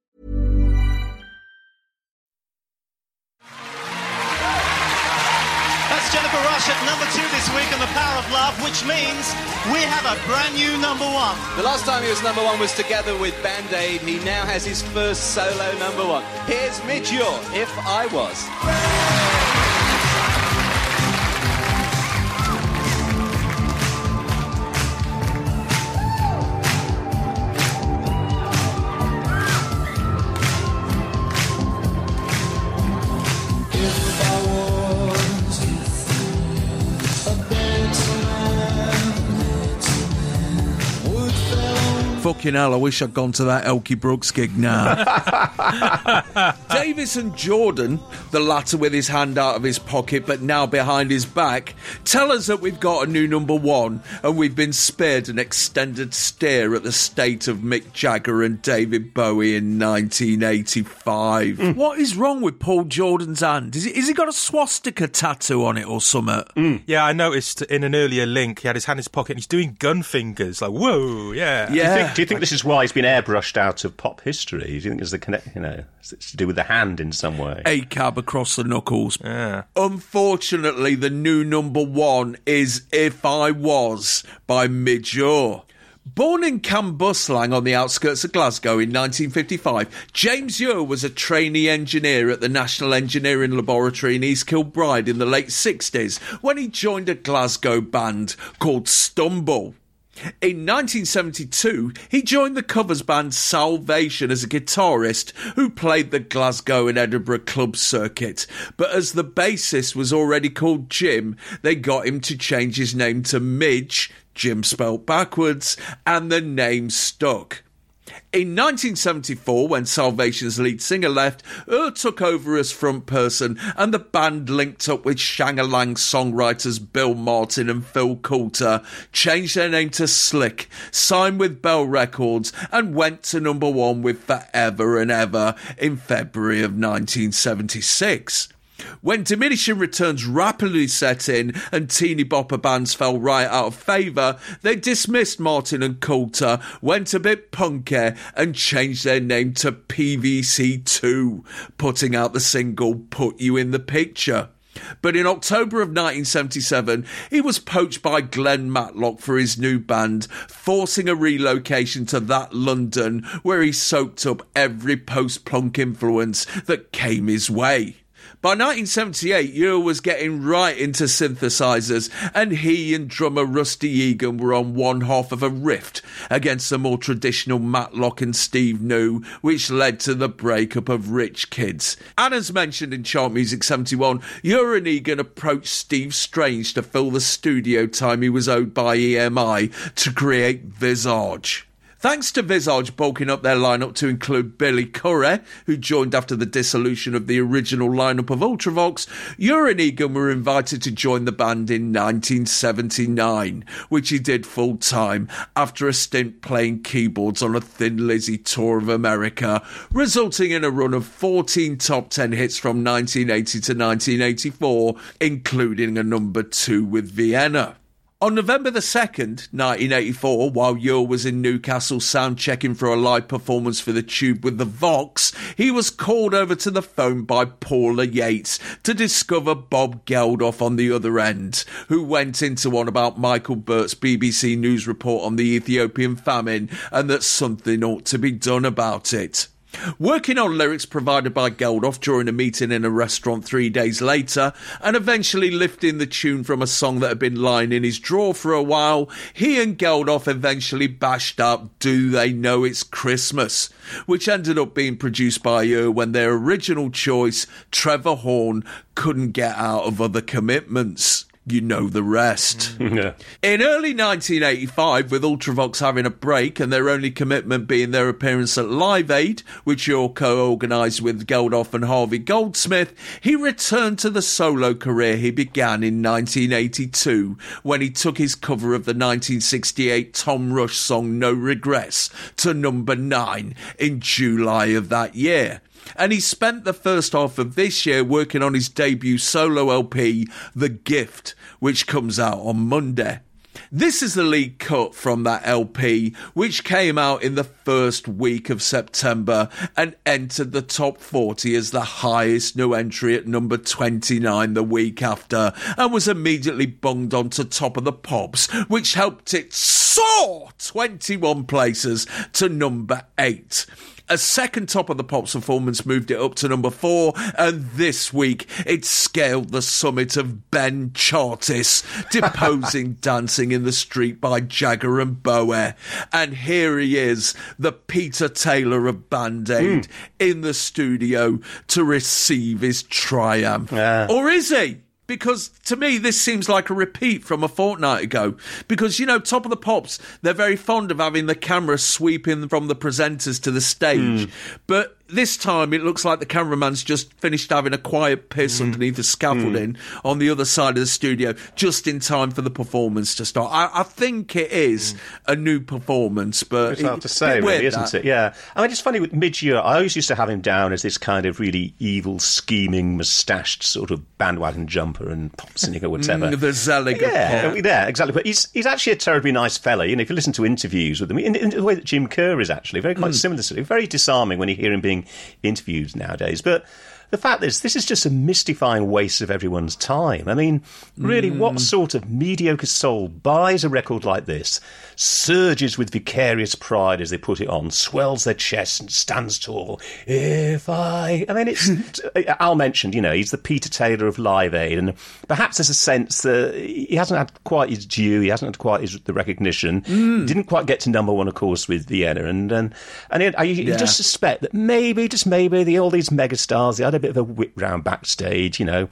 That's Jennifer Rush at number 2 this week on The Power of Love, which means we have a brand new number 1. The last time he was number 1 was together with Band Aid, and he now has his first solo number 1. Here's Midge Ure, If I Was. Fucking hell, I wish I'd gone to that Elkie Brooks gig now. Davis and Jordan, the latter with his hand out of his pocket but now behind his back, tell us that we've got a new number 1 and we've been spared an extended stare at the state of Mick Jagger and David Bowie in 1985. What is wrong with Paul Jordan's hand? Is he got a swastika tattoo on it or something? Yeah, I noticed in an earlier link he had his hand in his pocket and he's doing gun fingers. Like, whoa, yeah. Do you think this is why he's been airbrushed out of pop history? Do you think there's it's to do with the hand in some way? A cab across the knuckles. Yeah. Unfortunately, the new number 1 is If I Was by Midge Ure. Born in Cambuslang on the outskirts of Glasgow in 1955, James Ure was a trainee engineer at the National Engineering Laboratory in East Kilbride in the late 60s when he joined a Glasgow band called Stumble. In 1972, he joined the covers band Salvation as a guitarist who played the Glasgow and Edinburgh club circuit. But as the bassist was already called Jim, they got him to change his name to Midge, Jim spelt backwards, and the name stuck. In 1974, when Salvation's lead singer left, Ure took over as front person and the band linked up with Shang-a-Lang songwriters Bill Martin and Phil Coulter, changed their name to Slick, signed with Bell Records and went to number 1 with Forever and Ever in February of 1976. When diminishing returns rapidly set in and teeny bopper bands fell right out of favour, they dismissed Martin and Coulter, went a bit punky and changed their name to PVC2, putting out the single Put You in the Picture. But in October of 1977, he was poached by Glenn Matlock for his new band, forcing a relocation to that London where he soaked up every post-punk influence that came his way. By 1978, Ure was getting right into synthesizers, and he and drummer Rusty Egan were on one half of a rift against the more traditional Matlock and Steve New, which led to the breakup of Rich Kids. And as mentioned in Chart Music 71, Ure and Egan approached Steve Strange to fill the studio time he was owed by EMI to create Visage. Thanks to Visage bulking up their lineup to include Billy Currie, who joined after the dissolution of the original lineup of Ultravox, Ure and Egan were invited to join the band in 1979, which he did full-time after a stint playing keyboards on a Thin Lizzy tour of America, resulting in a run of 14 top 10 hits from 1980 to 1984, including a number 2 with Vienna. On November the 2nd, 1984, while Ure was in Newcastle sound-checking for a live performance for the Tube with the Vox, he was called over to the phone by Paula Yates to discover Bob Geldof on the other end, who went into one about Michael Burt's BBC News report on the Ethiopian famine and that something ought to be done about it. Working on lyrics provided by Geldof during a meeting in a restaurant 3 days later, and eventually lifting the tune from a song that had been lying in his drawer for a while, he and Geldof eventually bashed out Do They Know It's Christmas, which ended up being produced by Ure when their original choice, Trevor Horn, couldn't get out of other commitments. You know the rest. Yeah. In early 1985, with Ultravox having a break and their only commitment being their appearance at Live Aid, which Ure co-organised with Geldof and Harvey Goldsmith, he returned to the solo career he began in 1982 when he took his cover of the 1968 Tom Rush song No Regrets to number 9 in July of that year. And he spent the first half of this year working on his debut solo LP, The Gift, which comes out on Monday. This is the lead cut from that LP, which came out in the first week of September and entered the top 40 as the highest new entry at number 29 the week after, and was immediately bunged onto Top of the Pops, which helped it soar 21 places to number 8. A second Top of the Pops performance moved it up to number 4, and this week it scaled the summit of Ben Chartis, deposing Dancing in the Street by Jagger and Bowie. And here he is, the Peter Taylor of Band Aid, in the studio to receive his triumph. Or is he? Because to me, this seems like a repeat from a fortnight ago. Because, you know, Top of the Pops, they're very fond of having the camera sweeping from the presenters to the stage. But this time, it looks like the cameraman's just finished having a quiet piss underneath the scaffolding on the other side of the studio, just in time for the performance to start. I think it is a new performance, but it's hard to say, really, isn't it? Yeah. I mean, it's funny with Midge-Ure, I always used to have him down as this kind of really evil, scheming, moustached sort of bandwagon jumper and pop singer or whatever. The Zelig of pop. Yeah, exactly. But he's actually a terribly nice fella. You know, if you listen to interviews with him, in the way that Jim Kerr is actually, very quite similar to him, very disarming when you hear him being interviewed nowadays. But the fact is, this is just a mystifying waste of everyone's time. I mean, really, what sort of mediocre soul buys a record like this, surges with vicarious pride as they put it on, swells their chest and stands tall? I mean, it's... Al mentioned, you know, he's the Peter Taylor of Live Aid, and perhaps there's a sense that he hasn't had quite his due, he hasn't had quite the recognition, didn't quite get to number 1, of course, with Vienna, and you just suspect that maybe, just maybe, all these megastars, they had a bit of a whip round backstage, you know,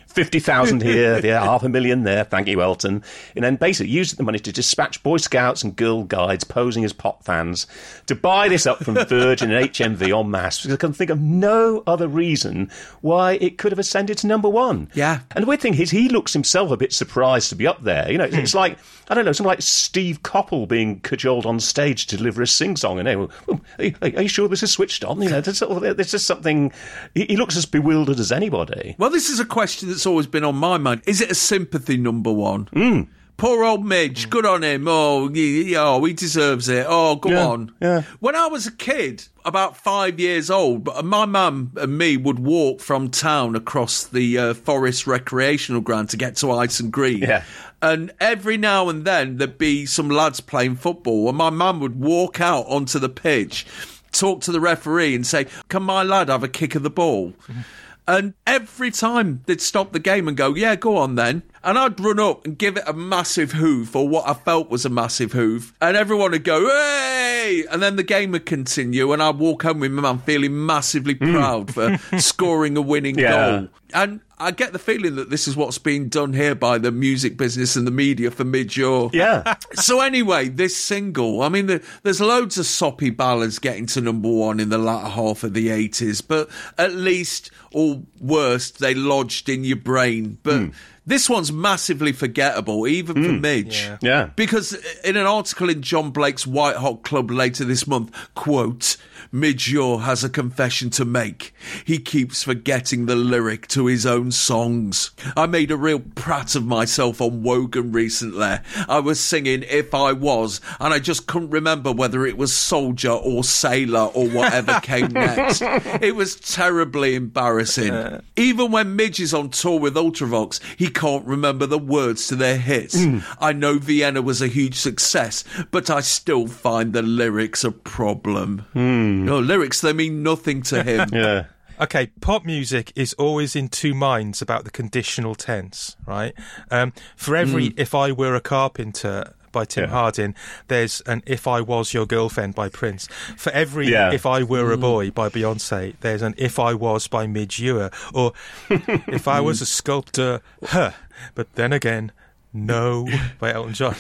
50,000 here, yeah, 500,000 there, thank you, Elton. And then basically used the money to dispatch Boy Scouts and Girl Guides posing as pop fans to buy this up from Virgin and HMV en masse, because I can think of no other reason why it could have ascended to number one. Yeah. And the weird thing is, he looks himself a bit surprised to be up there. You know, it's like, I don't know, something like Steve Coppell being cajoled on stage to deliver a sing-song. And are you sure this is switched on? You know, there's just something. He looks as bewildered as anybody. Well, this is a question that's always been on my mind. Is it a sympathy number one? Poor old Midge, good on him. Oh, he deserves it. Oh, go on. Yeah. When I was a kid, about 5 years old, my mum and me would walk from town across the Forest Recreational Ground to get to Iton Green. Yeah. And every now and then there'd be some lads playing football, and my mum would walk out onto the pitch, talk to the referee and say, "Can my lad have a kick of the ball?" And every time they'd stop the game and go, "Yeah, go on then." And I'd run up and give it a massive hoof, or what I felt was a massive hoof. And everyone would go, "Hey!" And then the game would continue, and I'd walk home with my mum feeling massively proud for scoring a winning goal. And I get the feeling that this is what's being done here by the music business and the media for Midge Ure. Yeah. So anyway, this single, I mean, there's loads of soppy ballads getting to number one in the latter half of the 80s, but at least, or worst, they lodged in your brain. But this one's massively forgettable, even for Midge. Yeah. Because in an article in John Blake's White Hot Club later this month, quote, "Midge Ure has a confession to make. He keeps forgetting the lyric to his own songs. I made a real prat of myself on Wogan recently. I was singing If I Was, and I just couldn't remember whether it was Soldier or Sailor or whatever came next. It was terribly embarrassing. Even when Midge is on tour with Ultravox, he can't remember the words to their hits. I know Vienna was a huge success, but I still find the lyrics a problem." No, lyrics, they mean nothing to him. Yeah. Okay, pop music is always in two minds about the conditional tense, right? For every If I Were a Carpenter by Tim Hardin, there's an If I Was Your Girlfriend by Prince. For every If I Were a Boy by Beyonce, there's an If I Was by Midge Ure. Or If I Was a Sculptor, but then again, no, by Elton John.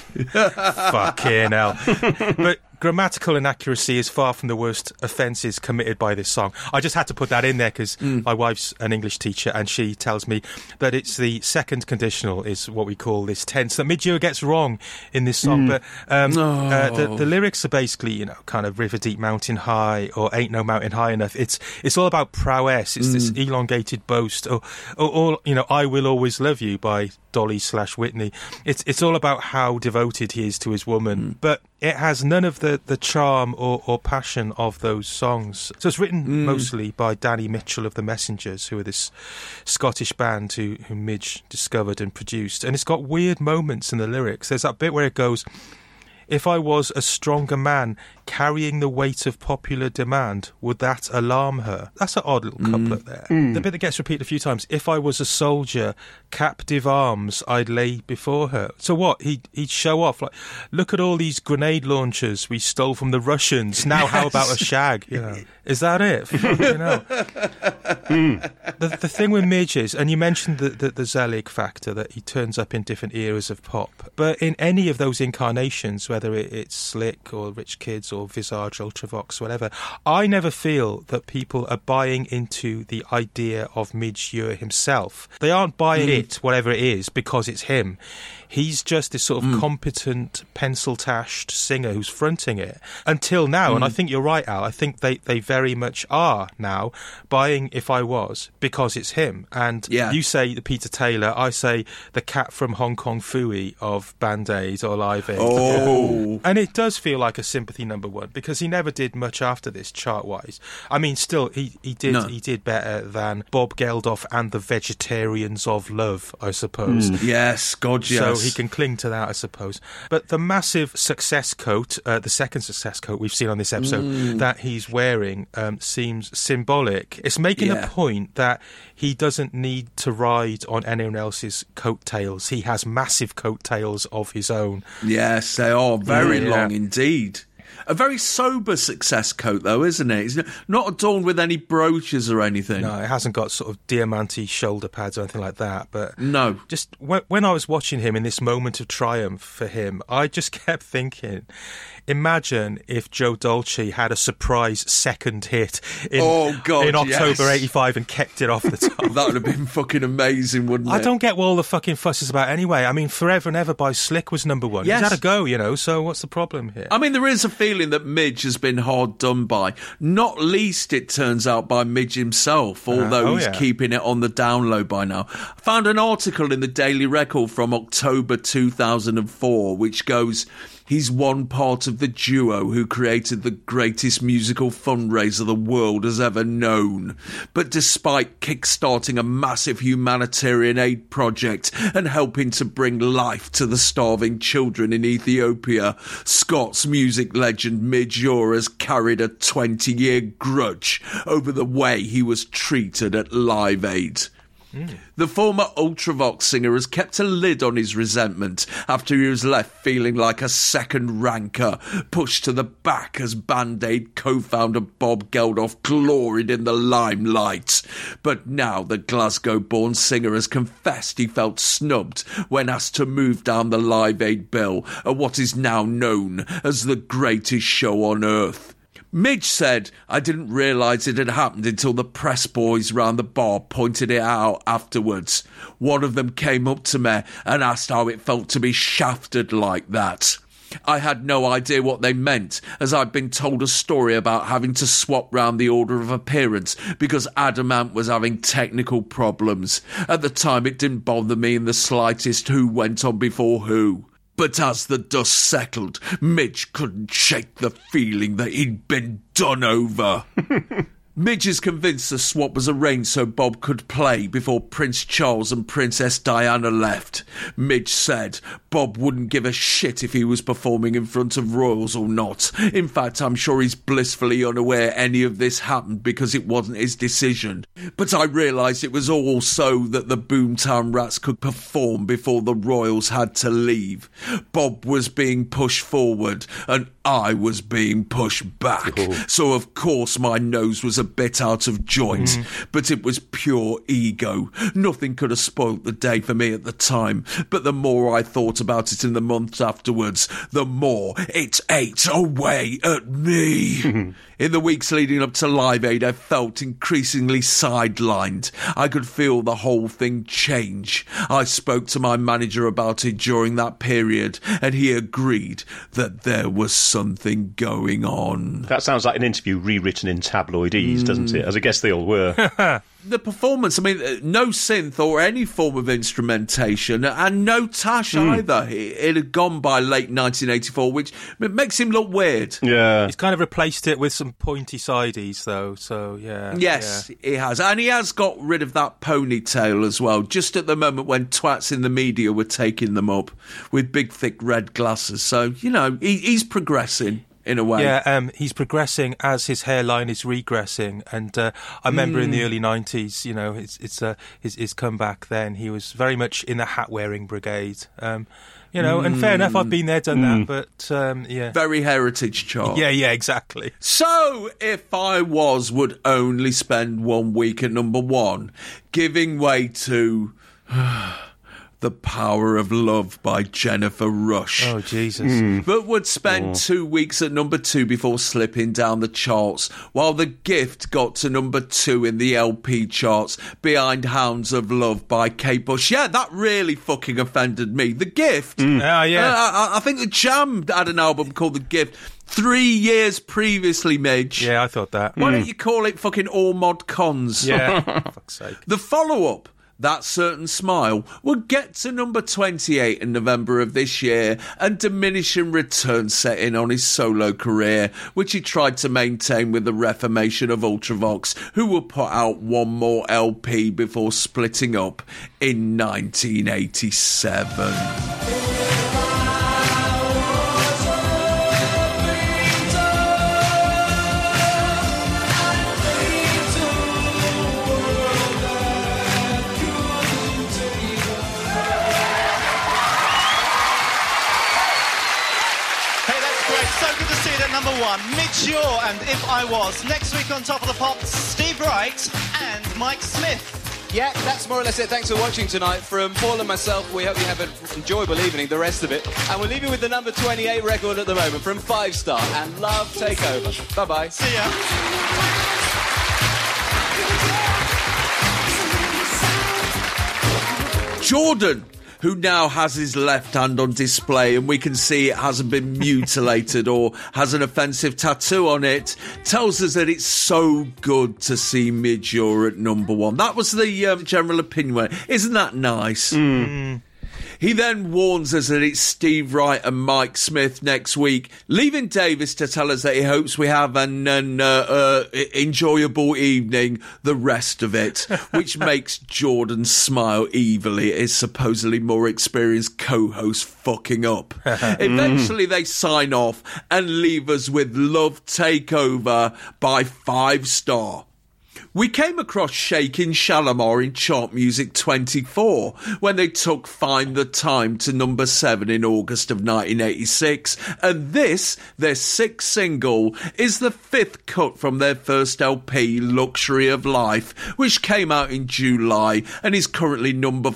Fucking hell. But grammatical inaccuracy is far from the worst offences committed by this song. I just had to put that in there because my wife's an English teacher and she tells me that it's the second conditional is what we call this tense that Midge Ure gets wrong in this song. But the lyrics are basically, you know, kind of River Deep Mountain High or Ain't No Mountain High Enough. It's all about prowess. It's this elongated boast or you know, I Will Always Love You by Dolly/Whitney. It's all about how devoted he is to his woman. But it has none of the charm or passion of those songs. So it's written mostly by Danny Mitchell of The Messengers, who are this Scottish band who Midge discovered and produced. And it's got weird moments in the lyrics. There's that bit where it goes, "If I was a stronger man carrying the weight of popular demand, would that alarm her?" That's an odd little couplet there. The bit that gets repeated a few times, "If I was a soldier, captive arms I'd lay before her." So what? He'd show off, like, look at all these grenade launchers we stole from the Russians. Now how about a shag? You know, is that it? You know. The thing with Midge is, and you mentioned the Zelig factor, that he turns up in different eras of pop, but in any of those incarnations, whether it's Slick or Rich Kids or Visage, Ultravox, whatever, I never feel that people are buying into the idea of Midge Ure himself. They aren't buying it, whatever it is, because it's him. He's just this sort of competent, pencil-tashed singer who's fronting it. Until now, and I think you're right, Al, I think they very much are now buying If I Was because it's him. And you say the Peter Taylor, I say the cat from Hong Kong Phooey of Band Aid or Live Aid. Oh. And it does feel like a sympathy number one because he never did much after this chart-wise. I mean, still, he did better than Bob Geldof and the Vegetarians of Love, I suppose. Yes, God, yes. So he can cling to that, I suppose. But the massive success coat, the second success coat we've seen on this episode, that he's wearing seems symbolic. It's making a point that he doesn't need to ride on anyone else's coattails. He has massive coattails of his own. Yes, they are very long indeed. A very sober success coat, though, isn't it? It's not adorned with any brooches or anything. No, it hasn't got sort of diamante shoulder pads or anything like that. But no. Just when I was watching him in this moment of triumph for him, I just kept thinking, imagine if Joe Dolce had a surprise second hit in October 85 and kept it off the top. That would have been fucking amazing, wouldn't it? I don't get what all the fucking fuss is about anyway. I mean, Forever and Ever by Slick was number one. Yes. He's had a go, you know, so what's the problem here? I mean, there is a feeling that Midge has been hard done by. Not least, it turns out, by Midge himself, although he's keeping it on the down low by now. I found an article in the Daily Record from October 2004, which goes... He's one part of the duo who created the greatest musical fundraiser the world has ever known. But despite kickstarting a massive humanitarian aid project and helping to bring life to the starving children in Ethiopia, Scots music legend Midge Ure has carried a 20-year grudge over the way he was treated at Live Aid. The former Ultravox singer has kept a lid on his resentment after he was left feeling like a second ranker, pushed to the back as Band Aid co-founder Bob Geldof gloried in the limelight. But now the Glasgow-born singer has confessed he felt snubbed when asked to move down the Live Aid bill at what is now known as the greatest show on earth. Midge said, I didn't realise it had happened until the press boys round the bar pointed it out afterwards. One of them came up to me and asked how it felt to be shafted like that. I had no idea what they meant, as I'd been told a story about having to swap round the order of appearance because Adam Ant was having technical problems. At the time it didn't bother me in the slightest who went on before who. But as the dust settled, Midge couldn't shake the feeling that he'd been done over. Midge is convinced the swap was arranged so Bob could play before Prince Charles and Princess Diana left. Midge said Bob wouldn't give a shit if he was performing in front of royals or not. In fact, I'm sure he's blissfully unaware any of this happened because it wasn't his decision. But I realised it was all so that the Boomtown Rats could perform before the royals had to leave. Bob was being pushed forward and I was being pushed back. So of course my nose was a bit out of joint, but it was pure ego. Nothing could have spoilt the day for me at the time, but the more I thought about it in the months afterwards, the more it ate away at me. In the weeks leading up to Live Aid, I felt increasingly sidelined. I could feel the whole thing change. I spoke to my manager about it during that period, and he agreed that there was something going on. That sounds like an interview rewritten in tabloidese, doesn't it? As I guess they all were. The performance, I mean, no synth or any form of instrumentation, and no Tash either. It had gone by late 1984, which makes him look weird. Yeah. He's kind of replaced it with some pointy sideys, though, so yeah. Yes, he has. And he has got rid of that ponytail as well, just at the moment when twats in the media were taking them up with big, thick red glasses. So, you know, he's progressing. In a way. Yeah, he's progressing as his hairline is regressing. And I remember in the early 90s, you know, his comeback then, he was very much in the hat-wearing brigade. You know, and fair enough, I've been there, done that, but, yeah. Very heritage chart. Yeah, exactly. So, if I would only spend 1 week at number one, giving way to... The Power of Love by Jennifer Rush. Oh, Jesus. But would spend 2 weeks at number two before slipping down the charts, while The Gift got to number 2 in the LP charts, behind Hounds of Love by Kate Bush. Yeah, that really fucking offended me. The Gift. I think The Jam had an album called The Gift 3 years previously, Midge. Yeah, I thought that. Why don't you call it fucking All Mod Cons? Yeah, for fuck's sake. The follow-up, That Certain Smile, would get to number 28 in November of this year, and diminishing returns set in on his solo career, which he tried to maintain with the reformation of Ultravox, who would put out one more LP before splitting up in 1987. So good to see it at number 1. Midge Ure and If I Was. Next week on Top of the Pops, Steve Wright and Mike Smith. Yeah, that's more or less it. Thanks for watching tonight. From Paul and myself, we hope you have an enjoyable evening, the rest of it. And we'll leave you with the number 28 record at the moment from 5 Star and Love Takeover. Bye-bye. See ya. Jordan, who now has his left hand on display and we can see it hasn't been mutilated or has an offensive tattoo on it, tells us that it's so good to see Midge Ure at number 1. That was the general opinion. Isn't that nice? He then warns us that it's Steve Wright and Mike Smith next week, leaving Davis to tell us that he hopes we have an enjoyable evening, the rest of it, which makes Jordan smile evilly at his supposedly more experienced co-host fucking up. Eventually they sign off and leave us with Love Takeover by 5 Star. We came across Shakin' Shalamar in Chart Music 24 when they took Find the Time to number 7 in August of 1986, and this, their 6th single, is the 5th cut from their first LP, Luxury of Life, which came out in July and is currently number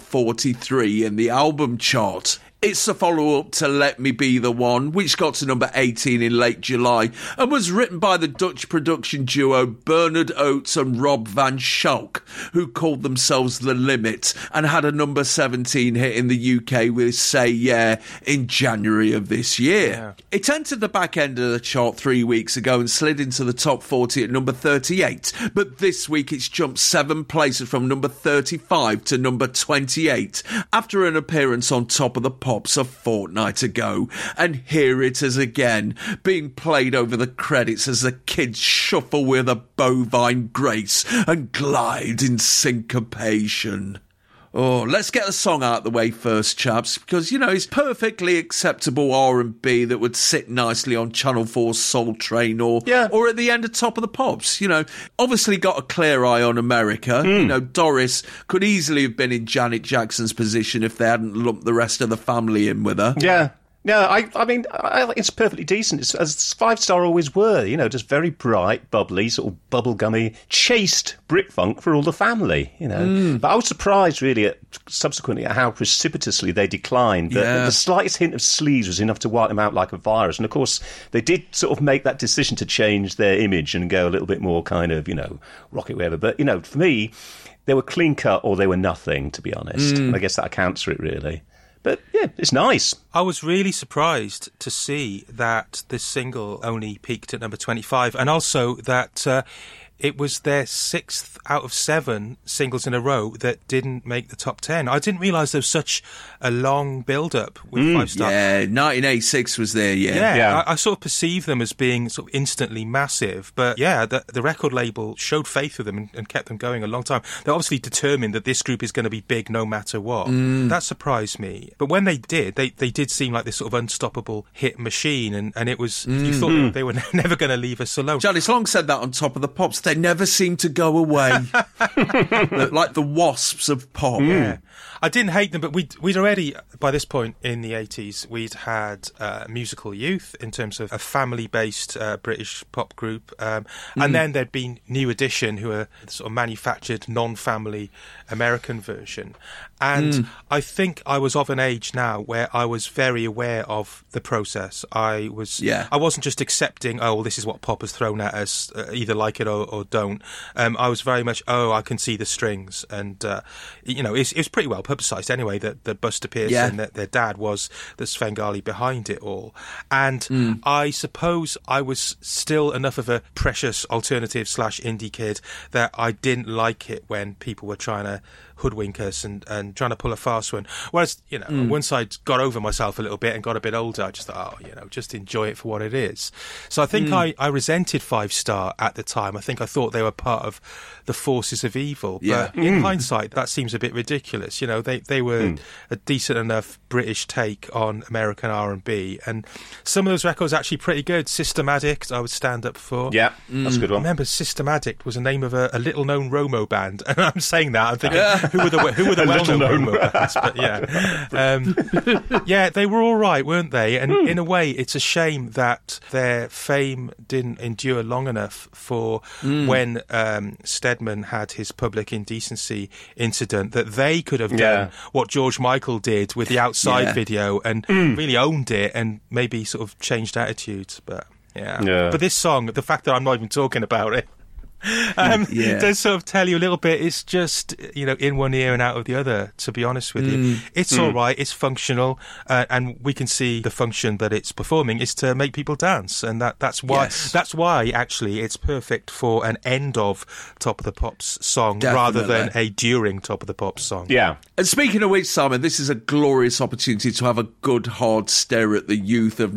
43 in the album chart. It's the follow-up to Let Me Be the One, which got to number 18 in late July and was written by the Dutch production duo Bernard Oates and Rob van Schalk, who called themselves The Limit and had a number 17 hit in the UK with Say Yeah in January of this year. Yeah. It entered the back end of the chart 3 weeks ago and slid into the top 40 at number 38, but this week it's jumped 7 places from number 35 to number 28 after an appearance on Top of the Pops a fortnight ago, and here it is again, being played over the credits as the kids shuffle with a bovine grace and glide in syncopation. Oh, let's get the song out of the way first, chaps, because, you know, it's perfectly acceptable R&B that would sit nicely on Channel 4's Soul Train or at the end of Top of the Pops. You know, obviously got a clear eye on America. You know, Doris could easily have been in Janet Jackson's position if they hadn't lumped the rest of the family in with her. Yeah. No, I mean, it's perfectly decent. It's as 5 Star always were, you know, just very bright, bubbly, sort of bubblegummy, chaste Brit funk for all the family, you know. But I was surprised, really, subsequently at how precipitously they declined. The slightest hint of sleaze was enough to wipe them out like a virus. And, of course, they did sort of make that decision to change their image and go a little bit more kind of, you know, rocket whatever. But, you know, for me, they were clean cut or they were nothing, to be honest. And I guess that accounts for it, really. But, yeah, it's nice. I was really surprised to see that this single only peaked at number 25, and also that it was their 6th out of 7 singles in a row that didn't make the top 10. I didn't realise there was such a long build-up with 5 Star. Yeah, 1986 was there, I sort of perceived them as being sort of instantly massive, but yeah, the record label showed faith with them and kept them going a long time. They're obviously determined that this group is going to be big no matter what. That surprised me. But when they did, they did seem like this sort of unstoppable hit machine, and it was, you thought they were never going to leave us alone. Janice Long said that on Top of the Pops. They never seem to go away. Like the wasps of pop. Yeah. I didn't hate them, but we'd already, by this point in the 80s, we'd had Musical Youth in terms of a family-based British pop group. And then there'd been New Edition, who are the sort of manufactured, non-family American version. And I think I was of an age now where I was very aware of the process. I wasn't just accepting, oh, well, this is what pop has thrown at us, either like it or don't. I was very much, I can see the strings. And, you know, it's pretty well publicised anyway that Buster Pearson, that their dad was the Svengali behind it all. And I suppose I was still enough of a precious alternative / indie kid that I didn't like it when people were trying to hoodwink us and trying to pull a fast one. Whereas, you know, once I'd got over myself a little bit and got a bit older, I just thought, just enjoy it for what it is. So I think I resented 5 Star at the time. I think I thought they were part of the forces of evil. But in hindsight, that seems a bit ridiculous. You know, they were a decent enough British take on American R&B, and some of those records are actually pretty good. System Addict, I would stand up for. Yeah, that's a good one. I remember System Addict was the name of a little-known Romo band, and I'm saying that, I'm thinking, who were the well-known promo bands, but yeah, they were all right, weren't they? And in a way, it's a shame that their fame didn't endure long enough for when Stedman had his public indecency incident, that they could have done what George Michael did with the Outside video and really owned it and maybe sort of changed attitudes. But but this song, the fact that I'm not even talking about it, does sort of tell you a little bit. It's just, in one ear and out of the other, to be honest with you. It's all right, it's functional, and we can see the function that it's performing is to make people dance, and that's why actually it's perfect for an end of Top of the Pops song rather than a during Top of the Pops song. Yeah. And speaking of which, Simon, this is a glorious opportunity to have a good hard stare at the youth of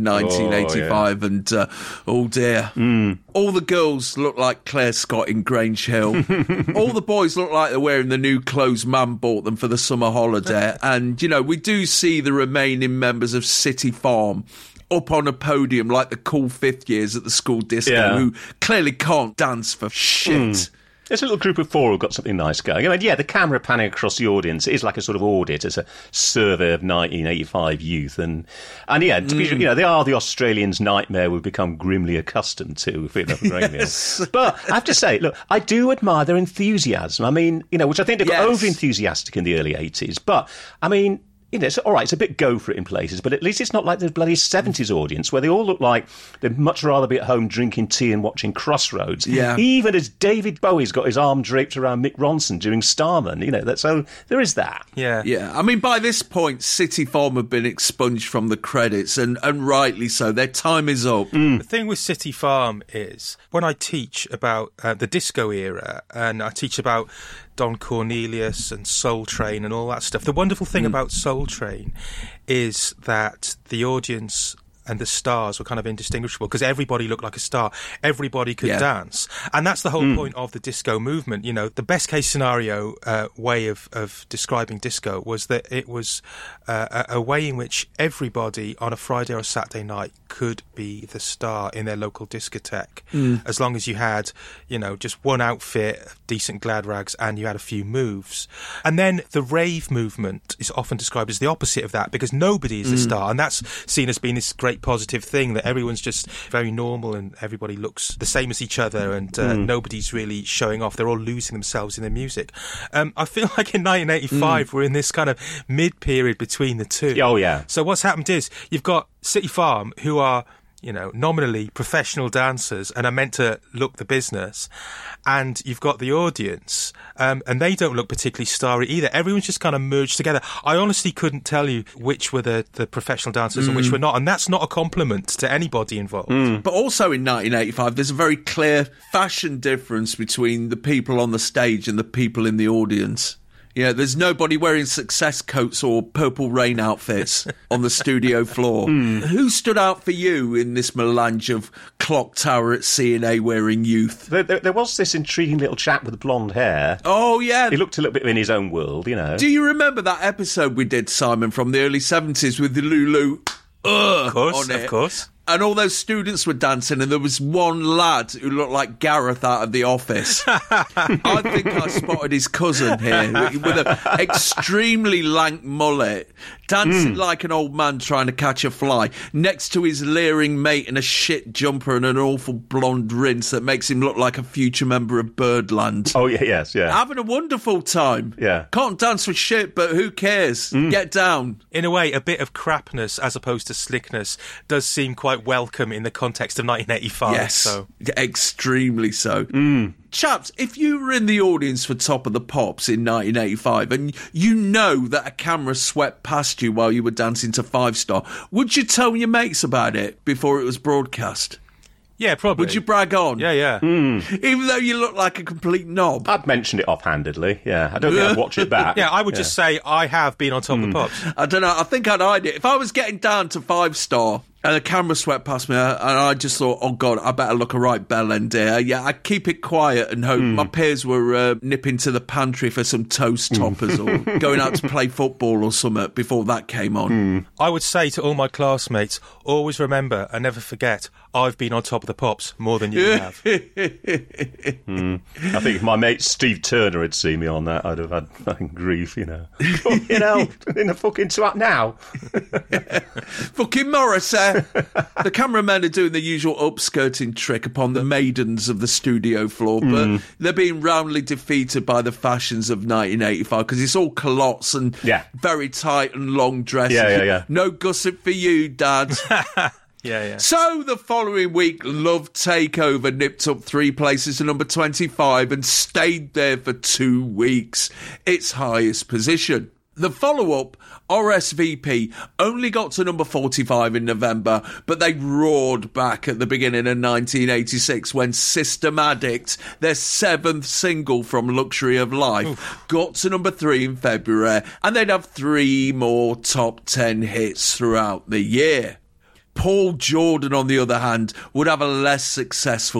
1985 and oh dear. All the girls look like Claire Scott in Grange Hill. All the boys look like they're wearing the new clothes Mum bought them for the summer holiday. And, we do see the remaining members of City Farm up on a podium like the cool fifth years at the school disco who clearly can't dance for shit. There's a little group of four who've got something nice going. The camera panning across the audience is like a sort of audit as a survey of 1985 youth. And to be they are the Australians' nightmare we've become grimly accustomed to, if enough yes. But I have to say, look, I do admire their enthusiasm. I mean, which I think they got over-enthusiastic in the early 80s. But, I mean, it's all right, it's a bit go for it in places, but at least it's not like the bloody 70s audience where they all look like they'd much rather be at home drinking tea and watching Crossroads. Yeah. Even as David Bowie's got his arm draped around Mick Ronson doing Starman, so there is that. Yeah. Yeah. I mean, by this point, City Farm have been expunged from the credits, and rightly so. Their time is up. The thing with City Farm is, when I teach about the disco era, and I teach about Don Cornelius and Soul Train and all that stuff. The wonderful thing about Soul Train is that the audience and the stars were kind of indistinguishable because everybody looked like a star. Everybody could dance. And that's the whole point of the disco movement. The best case scenario way of describing disco was that it was a way in which everybody on a Friday or a Saturday night could be the star in their local discotheque, as long as you had, just one outfit, decent glad rags, and you had a few moves. And then the rave movement is often described as the opposite of that because nobody is the star, and that's seen as being this great positive thing that everyone's just very normal and everybody looks the same as each other and nobody's really showing off. They're all losing themselves in their music. I feel like in 1985 we're in this kind of mid-period between the two. Oh, yeah. So what's happened is you've got City Farm, who are nominally professional dancers and are meant to look the business, and you've got the audience, and they don't look particularly starry either. Everyone's just kind of merged together. I honestly couldn't tell you which were the professional dancers and which were not, and that's not a compliment to anybody involved. But also in 1985, there's a very clear fashion difference between the people on the stage and the people in the audience. There's nobody wearing success coats or Purple Rain outfits on the studio floor. Who stood out for you in this melange of Clock Tower at C&A wearing youth? There was this intriguing little chap with blonde hair. Oh, yeah. He looked a little bit in his own world, Do you remember that episode we did, Simon, from the early 70s with the Lulu of course, on it? Of course. And all those students were dancing, and there was one lad who looked like Gareth out of The Office. I think I spotted his cousin here with an extremely lank mullet, dancing like an old man trying to catch a fly, next to his leering mate in a shit jumper and an awful blonde rinse that makes him look like a future member of Birdland. Oh, yes. Having a wonderful time. Yeah. Can't dance for shit, but who cares? Get down. In a way, a bit of crapness as opposed to slickness does seem quite welcome in the context of 1985. Yes, so. Extremely so. Chaps, if you were in the audience for Top of the Pops in 1985 and you know that a camera swept past you while you were dancing to Five Star, would you tell your mates about it before it was broadcast? Yeah, probably. Would you brag on? Yeah. Even though you look like a complete knob? I'd mention it offhandedly, yeah. I don't think I'd watch it back. Yeah, I would just say I have been on Top of the Pops. I don't know, I think I'd hide it. If I was getting down to Five Star And the camera swept past me, and I just thought, oh, God, I better look a right bell end here. Yeah, I keep it quiet and hope. My peers were nipping to the pantry for some toast toppers or going out to play football or something before that came on. I would say to all my classmates, always remember and never forget, I've been on Top of the Pops more than you have. I think if my mate Steve Turner had seen me on that, I'd have had fucking grief, you know. Fucking hell, in the fucking twat now. Fucking Morris, The cameramen are doing the usual upskirting trick upon the maidens of the studio floor, but they're being roundly defeated by the fashions of 1985 because it's all culottes and very tight and long dresses. Yeah. No gusset for you, Dad. Yeah. So the following week, Love Takeover nipped up 3 places to number 25 and stayed there for 2 weeks, its highest position. The follow-up, RSVP, only got to number 45 in November, but they roared back at the beginning of 1986 when System Addict, their 7th single from Luxury of Life, got to number 3 in February, and they'd have 3 more top 10 hits throughout the year. Paul Jordan, on the other hand, would have a less successful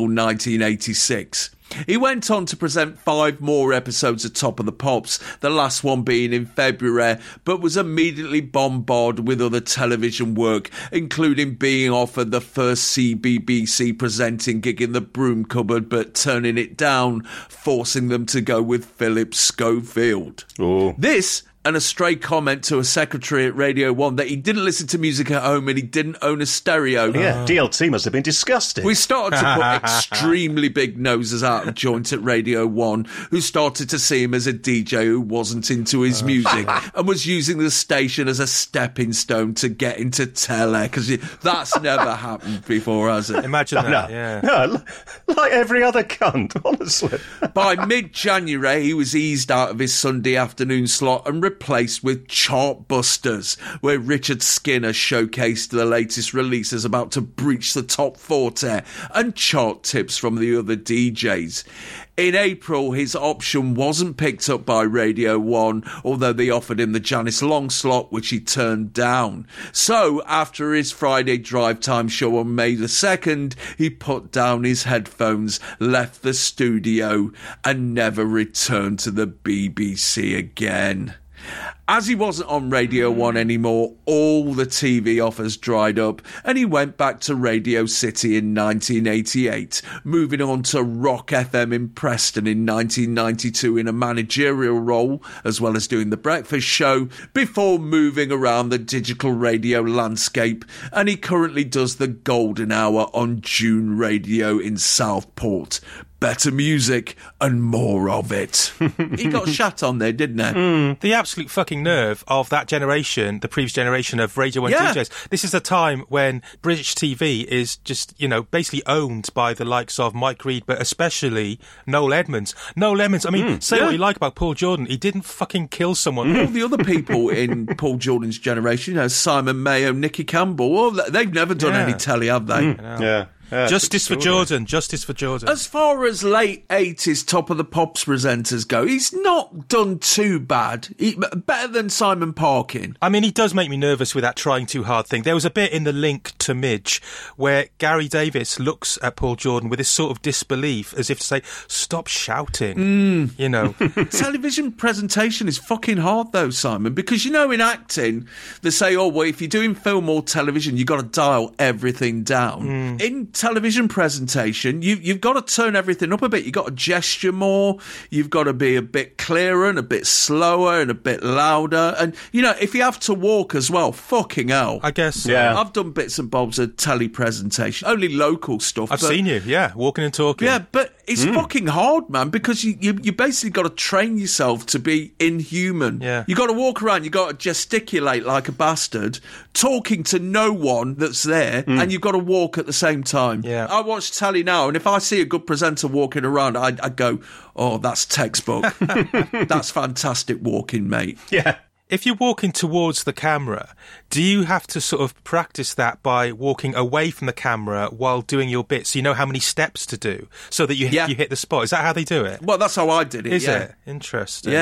1986. He went on to present 5 more episodes of Top of the Pops, the last one being in February, but was immediately bombarded with other television work, including being offered the first CBBC presenting gig in the Broom Cupboard, but turning it down, forcing them to go with Philip Schofield. This and a stray comment to a secretary at Radio 1 that he didn't listen to music at home and he didn't own a stereo. Yeah, DLT must have been disgusting. We started to put extremely big noses out of joint at Radio 1, who started to see him as a DJ who wasn't into his music and was using the station as a stepping stone to get into tele, because that's never happened before, has it? Imagine that, No, like every other cunt, honestly. By mid-January, he was eased out of his Sunday afternoon slot and replaced with Chartbusters, where Richard Skinner showcased the latest releases about to breach the top 40 and chart tips from the other DJs. In April, his option wasn't picked up by Radio 1, although they offered him the Janice Long slot, which he turned down. So, after his Friday drive time show on May the 2nd, he put down his headphones, left the studio, and never returned to the BBC again. As he wasn't on Radio 1 anymore, all the TV offers dried up, and he went back to Radio City in 1988, moving on to Rock FM in Preston in 1992 in a managerial role, as well as doing The Breakfast Show, before moving around the digital radio landscape, and he currently does the Golden Hour on June Radio in Southport. Better music and more of it. He got shat on there, didn't he? The absolute fucking nerve of that generation, the previous generation of Radio 1 DJs. This is a time when British TV is just, basically owned by the likes of Mike Reid, but especially Noel Edmonds. Noel Edmonds, I mean, say what you like about Paul Jordan, he didn't fucking kill someone. All the other people in Paul Jordan's generation, Simon Mayo, Nicky Campbell, they've never done any telly, have they? Yeah. Justice for Jordan. Justice for Jordan. As far as late 80s Top of the Pops presenters go, he's not done too bad. Better than Simon Parkin. I mean, he does make me nervous with that trying too hard thing. There was a bit in The Link to Midge where Gary Davis looks at Paul Jordan with this sort of disbelief, as if to say, stop shouting. Television presentation is fucking hard though, Simon, because in acting, they say, if you're doing film or television, you've got to dial everything down. In television presentation, you've got to turn everything up a bit. You've got to gesture more. You've got to be a bit clearer and a bit slower and a bit louder. And, if you have to walk as well, fucking hell. I guess. Yeah. I've done bits and bobs of telly presentation, only local stuff. I've seen you, walking and talking. Yeah, but it's fucking hard, man, because you basically got to train yourself to be inhuman. Yeah. You got to walk around, you got to gesticulate like a bastard, talking to no one that's there, and you've got to walk at the same time. Yeah. I watch telly now, and if I see a good presenter walking around, I go, oh, that's textbook. That's fantastic walking, mate. Yeah. If you're walking towards the camera, do you have to sort of practice that by walking away from the camera while doing your bit, so you know how many steps to do, so that you hit the spot? Is that how they do it? Well, that's how I did it, Is it? Interesting. Yeah.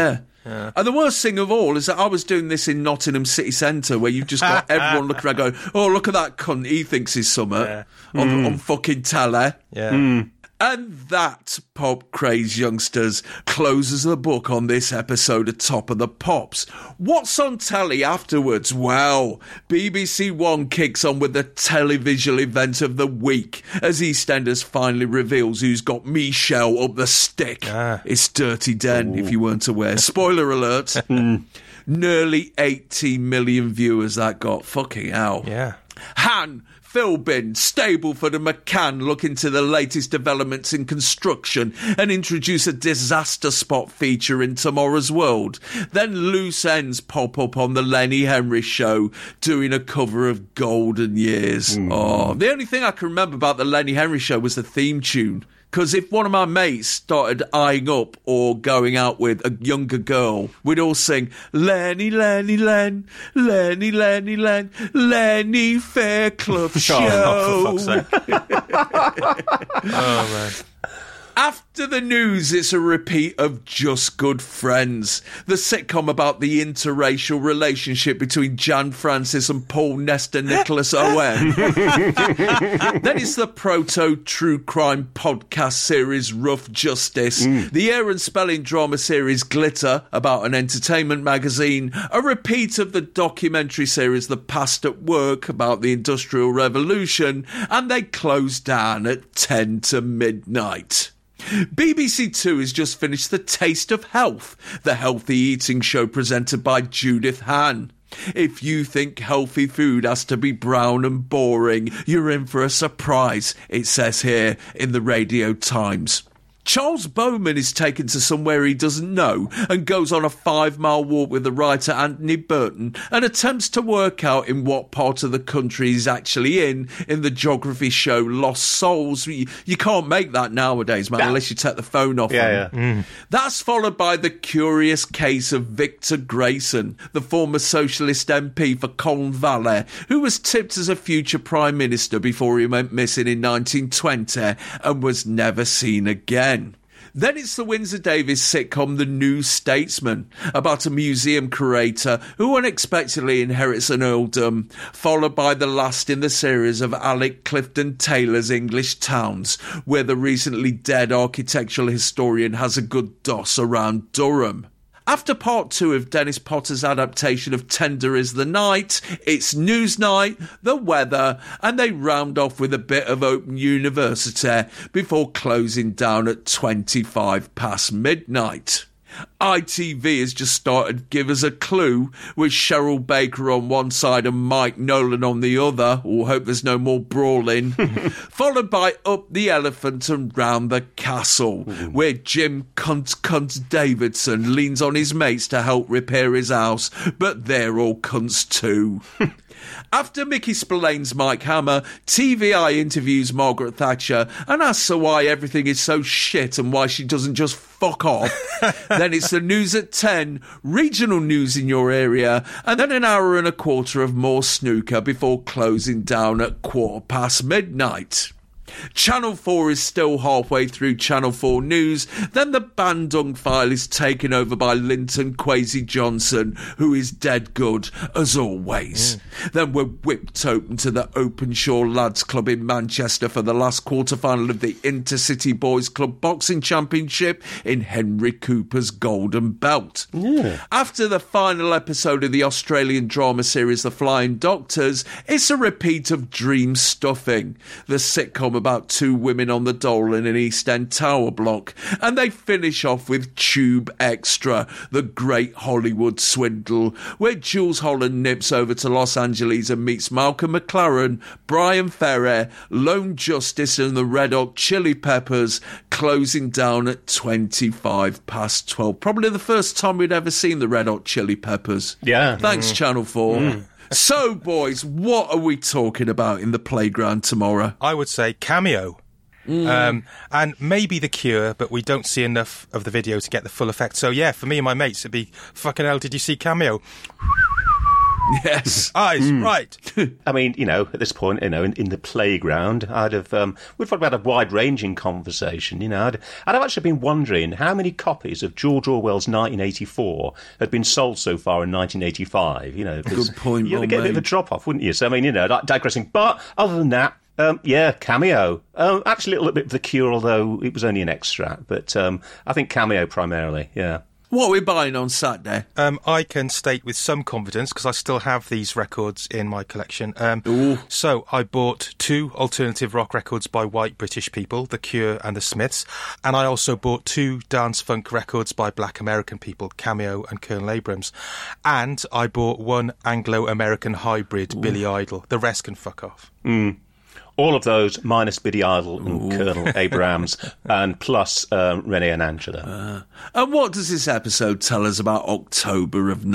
And the worst thing of all is that I was doing this in Nottingham City Centre, where you've just got everyone looking around going, oh, look at that cunt, he thinks he's summer on fucking telly. Yeah. And that, pop craze youngsters, closes the book on this episode of Top of the Pops. What's on telly afterwards? Well, BBC One kicks on with the televisual event of the week as EastEnders finally reveals who's got Michelle up the stick. It's Dirty Den, if you weren't aware. Spoiler alert. Nearly 18 million viewers that got. Fucking hell. Yeah. Han, Philbin, Stableford and McCann look into the latest developments in construction and introduce a disaster spot feature in Tomorrow's World. Then loose ends pop up on the Lenny Henry show doing a cover of Golden Years. Oh, the only thing I can remember about the Lenny Henry show was the theme tune. Because if one of my mates started eyeing up or going out with a younger girl, we'd all sing, Lenny, Lenny, Len, Lenny, Lenny, Len, Lenny Fairclough Show. Oh, for fuck's sake. Oh, man. After the news, it's a repeat of Just Good Friends, the sitcom about the interracial relationship between Jan Francis and Paul Nestor Nicholas Owen. Then it's the proto-true crime podcast series Rough Justice, the Aaron Spelling drama series Glitter, about an entertainment magazine, a repeat of the documentary series The Past at Work, about the Industrial Revolution, and they close down at 10 to midnight. BBC Two has just finished The Taste of Health, the healthy eating show presented by Judith Han. If you think healthy food has to be brown and boring, you're in for a surprise, it says here in the Radio Times. Charles Bowman is taken to somewhere he doesn't know and goes on a 5-mile walk with the writer Anthony Burton and attempts to work out in what part of the country he's actually in the geography show Lost Souls. You can't make that nowadays, man, unless you take the phone off him. That's followed by the curious case of Victor Grayson, the former socialist MP for Colne Valley, who was tipped as a future Prime Minister before he went missing in 1920 and was never seen again. Then it's the Windsor Davies sitcom The New Statesman, about a museum curator who unexpectedly inherits an earldom, followed by the last in the series of Alec Clifton Taylor's English Towns, where the recently dead architectural historian has a good doss around Durham. After part 2 of Dennis Potter's adaptation of Tender is the Night, it's Newsnight, the weather, and they round off with a bit of Open University before closing down at 25 past midnight. ITV has just started Give Us a Clue, with Cheryl Baker on one side and Mike Nolan on the other. Oh, hope there's no more brawling. Followed by Up the Elephant and Round the Castle, where Jim Cunt Davidson leans on his mates to help repair his house, but they're all cunts too. After Mickey Spillane's Mike Hammer, TVI interviews Margaret Thatcher and asks her why everything is so shit and why she doesn't just fuck off. Then it's the news at 10, regional news in your area, and then an hour and a quarter of more snooker before closing down at 4:15 midnight. Channel 4 is still halfway through Channel 4 News. Then the Bandung File is taken over by Linton Kwesi Johnson, who is dead good, as always. Then we're whipped open to the Openshaw Lads Club in Manchester for the last quarter-final of the Intercity Boys Club Boxing Championship in Henry Cooper's Golden Belt. After the final episode of the Australian drama series The Flying Doctors, it's a repeat of Dream Stuffing, the sitcom about two women on the dole in an East End tower block, and they finish off with Tube Extra, the great Hollywood swindle, where Jules Holland nips over to Los Angeles and meets Malcolm McLaren, Brian Ferrer, Lone Justice and the Red Hot Chili Peppers, closing down at 25 past 12. Probably the first time we'd ever seen the Red Hot Chili Peppers. Yeah. Thanks, Channel 4. So, boys, what are we talking about in the playground tomorrow? I would say Cameo. And maybe The Cure, but we don't see enough of the video to get the full effect. So, yeah, for me and my mates, it'd be, fucking hell, did you see Cameo? Yes. Eyes, right. I mean, at this point, in the playground, I'd have, we've had a wide-ranging conversation, I'd have actually been wondering how many copies of George Orwell's 1984 had been sold so far in 1985, Good point, you'd get a bit of a drop-off, wouldn't you? So, I mean, digressing. But other than that, Cameo. Actually, a little bit of The Cure, although it was only an extract. But I think Cameo primarily, yeah. What are we buying on Saturday? I can state with some confidence, because I still have these records in my collection. So I bought 2 alternative rock records by white British people, The Cure and The Smiths. And I also bought 2 dance funk records by black American people, Cameo and Colonel Abrams. And I bought 1 Anglo-American hybrid, Billy Idol. The rest can fuck off. All of those, minus Billy Idol and Colonel Abrams, and plus Renee and Angela. And what does this episode tell us about October of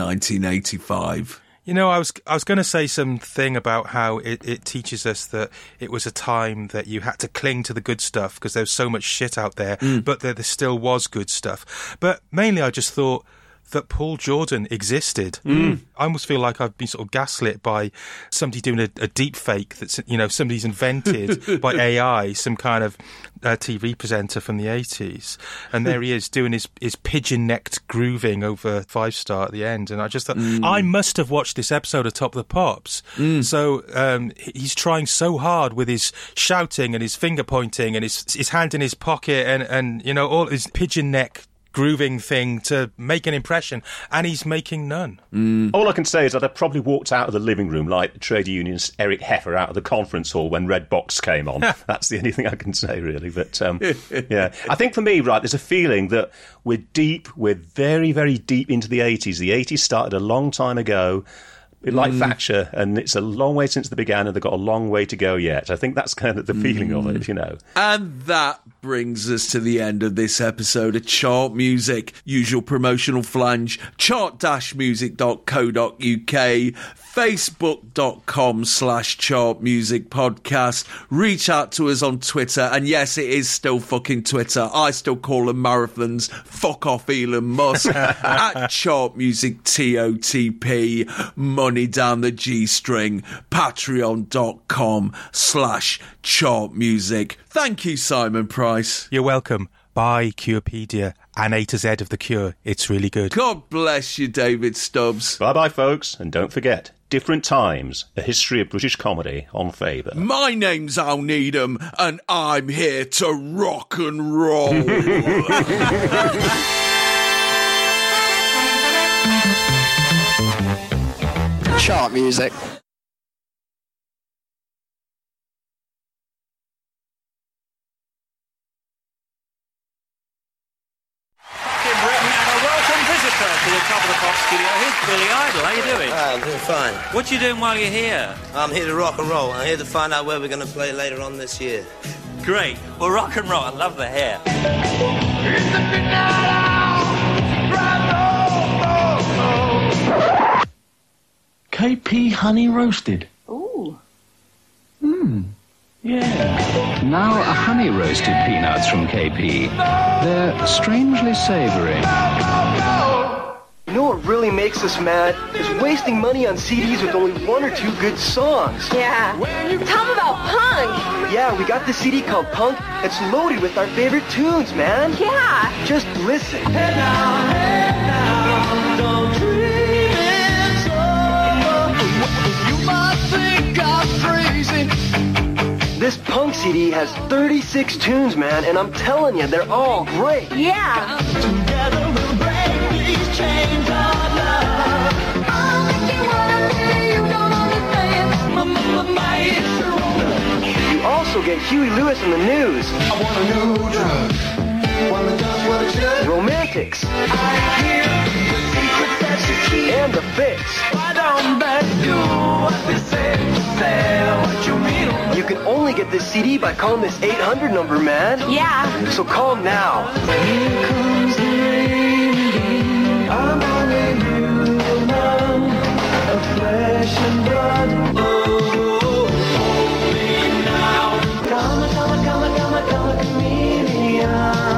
1985? I was going to say something about how it teaches us that it was a time that you had to cling to the good stuff because there was so much shit out there, but there still was good stuff. But mainly I just thought that Paul Jordan existed. I almost feel like I've been sort of gaslit by somebody doing a deep fake that's, somebody's invented by AI, some kind of TV presenter from the 80s. And there he is doing his pigeon-necked grooving over 5 Star at the end. And I just thought, I must have watched this episode of Top of the Pops. So he's trying so hard with his shouting and his finger pointing and his hand in his pocket and all his pigeon-neck grooving thing to make an impression, and he's making none. All I can say is that I probably walked out of the living room like the trade unionist Eric Heffer out of the conference hall when Red Box came on. That's the only thing I can say, really. But, yeah. I think for me, right, there's a feeling that we're very, very deep into the 80s. The 80s started a long time ago. Like Thatcher, and it's a long way since they began, and they've got a long way to go yet. I think that's kind of the feeling of it, And that brings us to the end of this episode of Chart Music. Usual promotional flange, chart-music.co.uk, facebook.com/chartmusicpodcast. Reach out to us on Twitter, and yes, it is still fucking Twitter. I still call them marathons. Fuck off, Elon Musk. At Chart Music TOTP. Money down the G-string. Patreon.com/chartmusic. Thank you, Simon Price. You're welcome. Buy Curepedia and A to Z of The Cure. It's really good. God bless you, David Stubbs. Bye-bye, folks, and don't forget, Different Times, A History of British Comedy on Faber. My name's Al Needham, and I'm here to rock and roll. Chart music. To the Top of the Pops studio. Here's Billy Idol. How you doing? I'm doing fine. What you doing while you're here? I'm here to rock and roll. I'm here to find out where we're going to play later on this year. Great. Well, rock and roll. I love the hair. KP honey roasted. Ooh. Yeah. Now a honey roasted peanuts from KP. They're strangely savory. You know what really makes us mad? Is wasting money on CDs with only 1 or 2 good songs. Yeah. Tell them about Punk. Yeah, we got this CD called Punk. It's loaded with our favorite tunes, man. Yeah. Just listen. Hey now, don't dream it's over. You might think I'm crazy. This Punk CD has 36 tunes, man, and I'm telling you, they're all great. Yeah. Together we'll break these chains of love. I'll make you wanna be, you don't understand. You also get Huey Lewis in the news. I want a new drug. One that does what it should. Romantics. I hear the secret that's the key. And the Fix. Why don't they do what they say what you mean? You can only get this CD by calling this 800 number, man. Yeah. So call now. Here comes the rain again. I'm only human, of flesh and blood. Oh, hold me now. Come,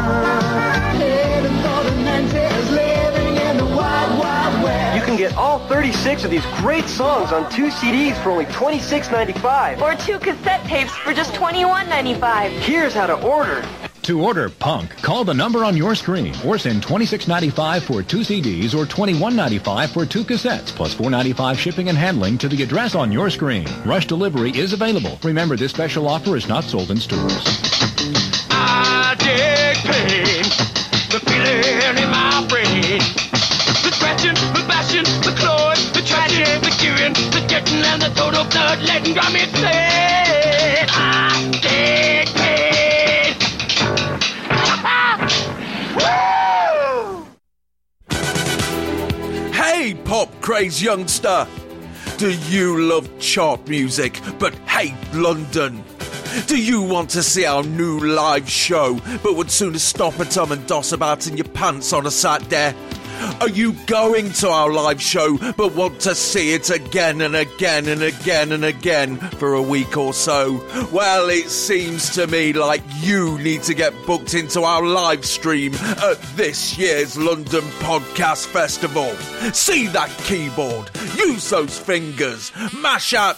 chameleon. Heading for the 90s, living in the wild, wild west. You can get all 30 36 of these great songs on 2 CDs for only $26.95. Or 2 cassette tapes for just $21.95. Here's how to order. To order Punk, call the number on your screen or send $26.95 for 2 CDs or $21.95 for 2 cassettes, plus $4.95 shipping and handling to the address on your screen. Rush delivery is available. Remember, this special offer is not sold in stores. I take pain, the feeling in my brain, the scratching, the bashing, the clawing, the trashing, the giving, the getting, and the total blood letting drum it play. I take pain. Hey, pop craze youngster! Do you love chart music but hate London? Do you want to see our new live show but would sooner stop at home and doss about in your pants on a Saturday? Are you going to our live show but want to see it again and again and again and again for a week or so? Well, it seems to me like you need to get booked into our live stream at this year's London Podcast Festival. See that keyboard, use those fingers, mash out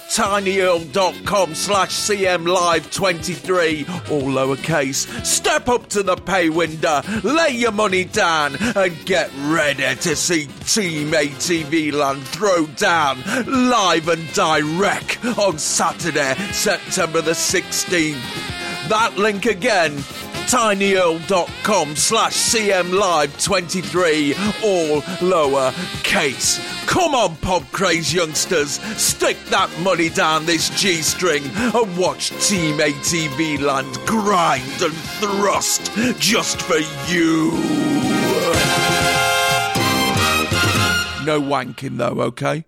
tinyurl.com/CMLive23, all lowercase, step up to the pay window, lay your money down and get ready to see Team ATV Land throw down live and direct on Saturday, September the 16th. That link again, tinyurl.com/CMLive23, all lower case. Come on, pop craze youngsters, stick that money down this G-string and watch Team ATV Land grind and thrust just for you. No wanking though, okay?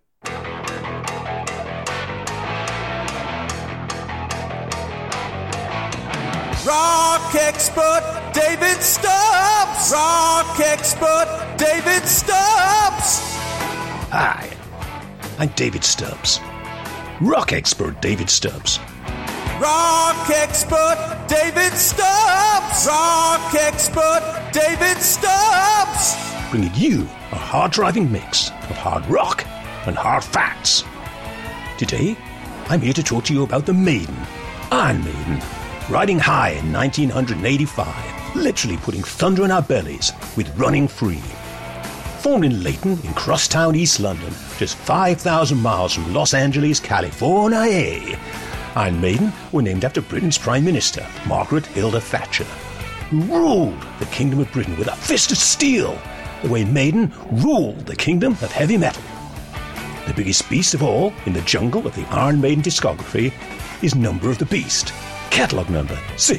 Rock expert David Stubbs! Rock expert David Stubbs! Hi, I'm David Stubbs. Rock expert David Stubbs. Rock expert David Stubbs! Rock expert David Stubbs! Bringing you a hard-driving mix of hard rock and hard facts. Today, I'm here to talk to you about the Maiden, Iron Maiden, riding high in 1985, literally putting thunder in our bellies with Running Free. Formed in Leighton in Crosstown, East London, just 5,000 miles from Los Angeles, California, Iron Maiden were named after Britain's Prime Minister, Margaret Hilda Thatcher, who ruled the Kingdom of Britain with a fist of steel, the way Maiden ruled the kingdom of heavy metal. The biggest beast of all in the jungle of the Iron Maiden discography is Number of the Beast, catalogue number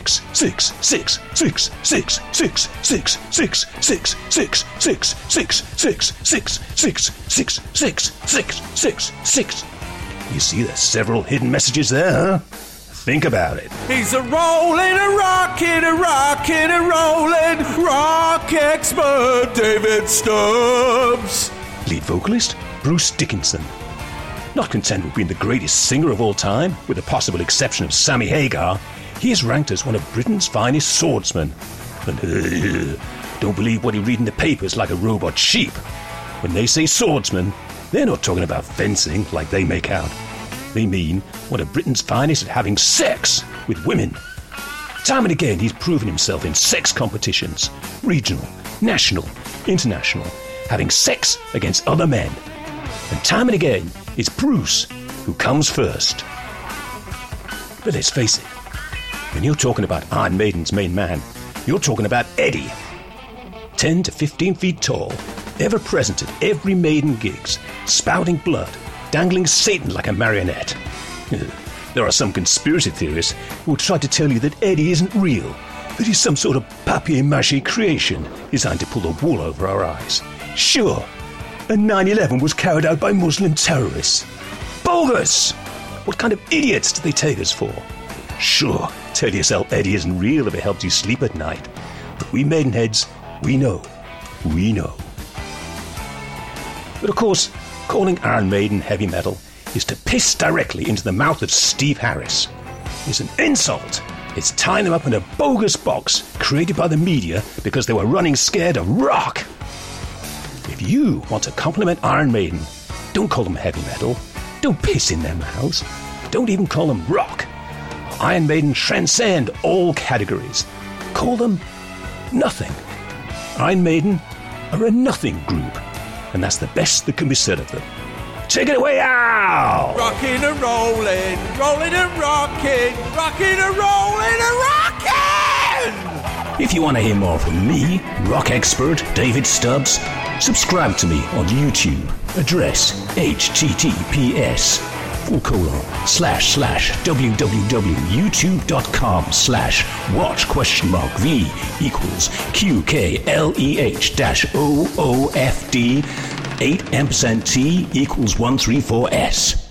6666666666666666666666666666666666666666666666666666666666666666666666666666666666666666666666666666666666666666666666666666666666666666666666666666666666666666666666666666666666666666666666666666666666666666666666666666666666666666666666666666666666666666666666666666666666666 He's a rolling, a rockin', a rockin', a rollin', rock expert David Stubbs. Lead vocalist, Bruce Dickinson. Not content with being the greatest singer of all time, with the possible exception of Sammy Hagar, he is ranked as one of Britain's finest swordsmen. And don't believe what you read in the papers like a robot sheep. When they say swordsman, they're not talking about fencing like they make out. They mean one of Britain's finest at having sex with women. Time and again he's proven himself in sex competitions, regional, national, international, having sex against other men. And time and again it's Bruce who comes first. But let's face it, when you're talking about Iron Maiden's main man, you're talking about Eddie. 10 to 15 feet tall, ever present at every Maiden gigs, spouting blood, dangling Satan like a marionette. There are some conspiracy theorists who will try to tell you that Eddie isn't real, that he's some sort of papier-mâché creation designed to pull the wool over our eyes. Sure, a 9/11 was carried out by Muslim terrorists. Bogus! What kind of idiots do they take us for? Sure, tell yourself Eddie isn't real if it helps you sleep at night. But we Maidenheads, we know. We know. But of course, calling Iron Maiden heavy metal is to piss directly into the mouth of Steve Harris. It's an insult. It's tying them up in a bogus box created by the media because they were running scared of rock. If you want to compliment Iron Maiden, Don't call them heavy metal. Don't piss in their mouths. Don't even call them rock. Iron Maiden transcend all categories. Call them nothing. Iron Maiden are a nothing group, and that's the best that can be said of them. Take it away, Al! Rocking and rolling, rolling and rocking, rocking and rolling and rocking! If you want to hear more from me, rock expert David Stubbs, subscribe to me on YouTube. Address https://www.youtube.com/watch?v=QKLEH-OOFD 8 ampersand T =134S.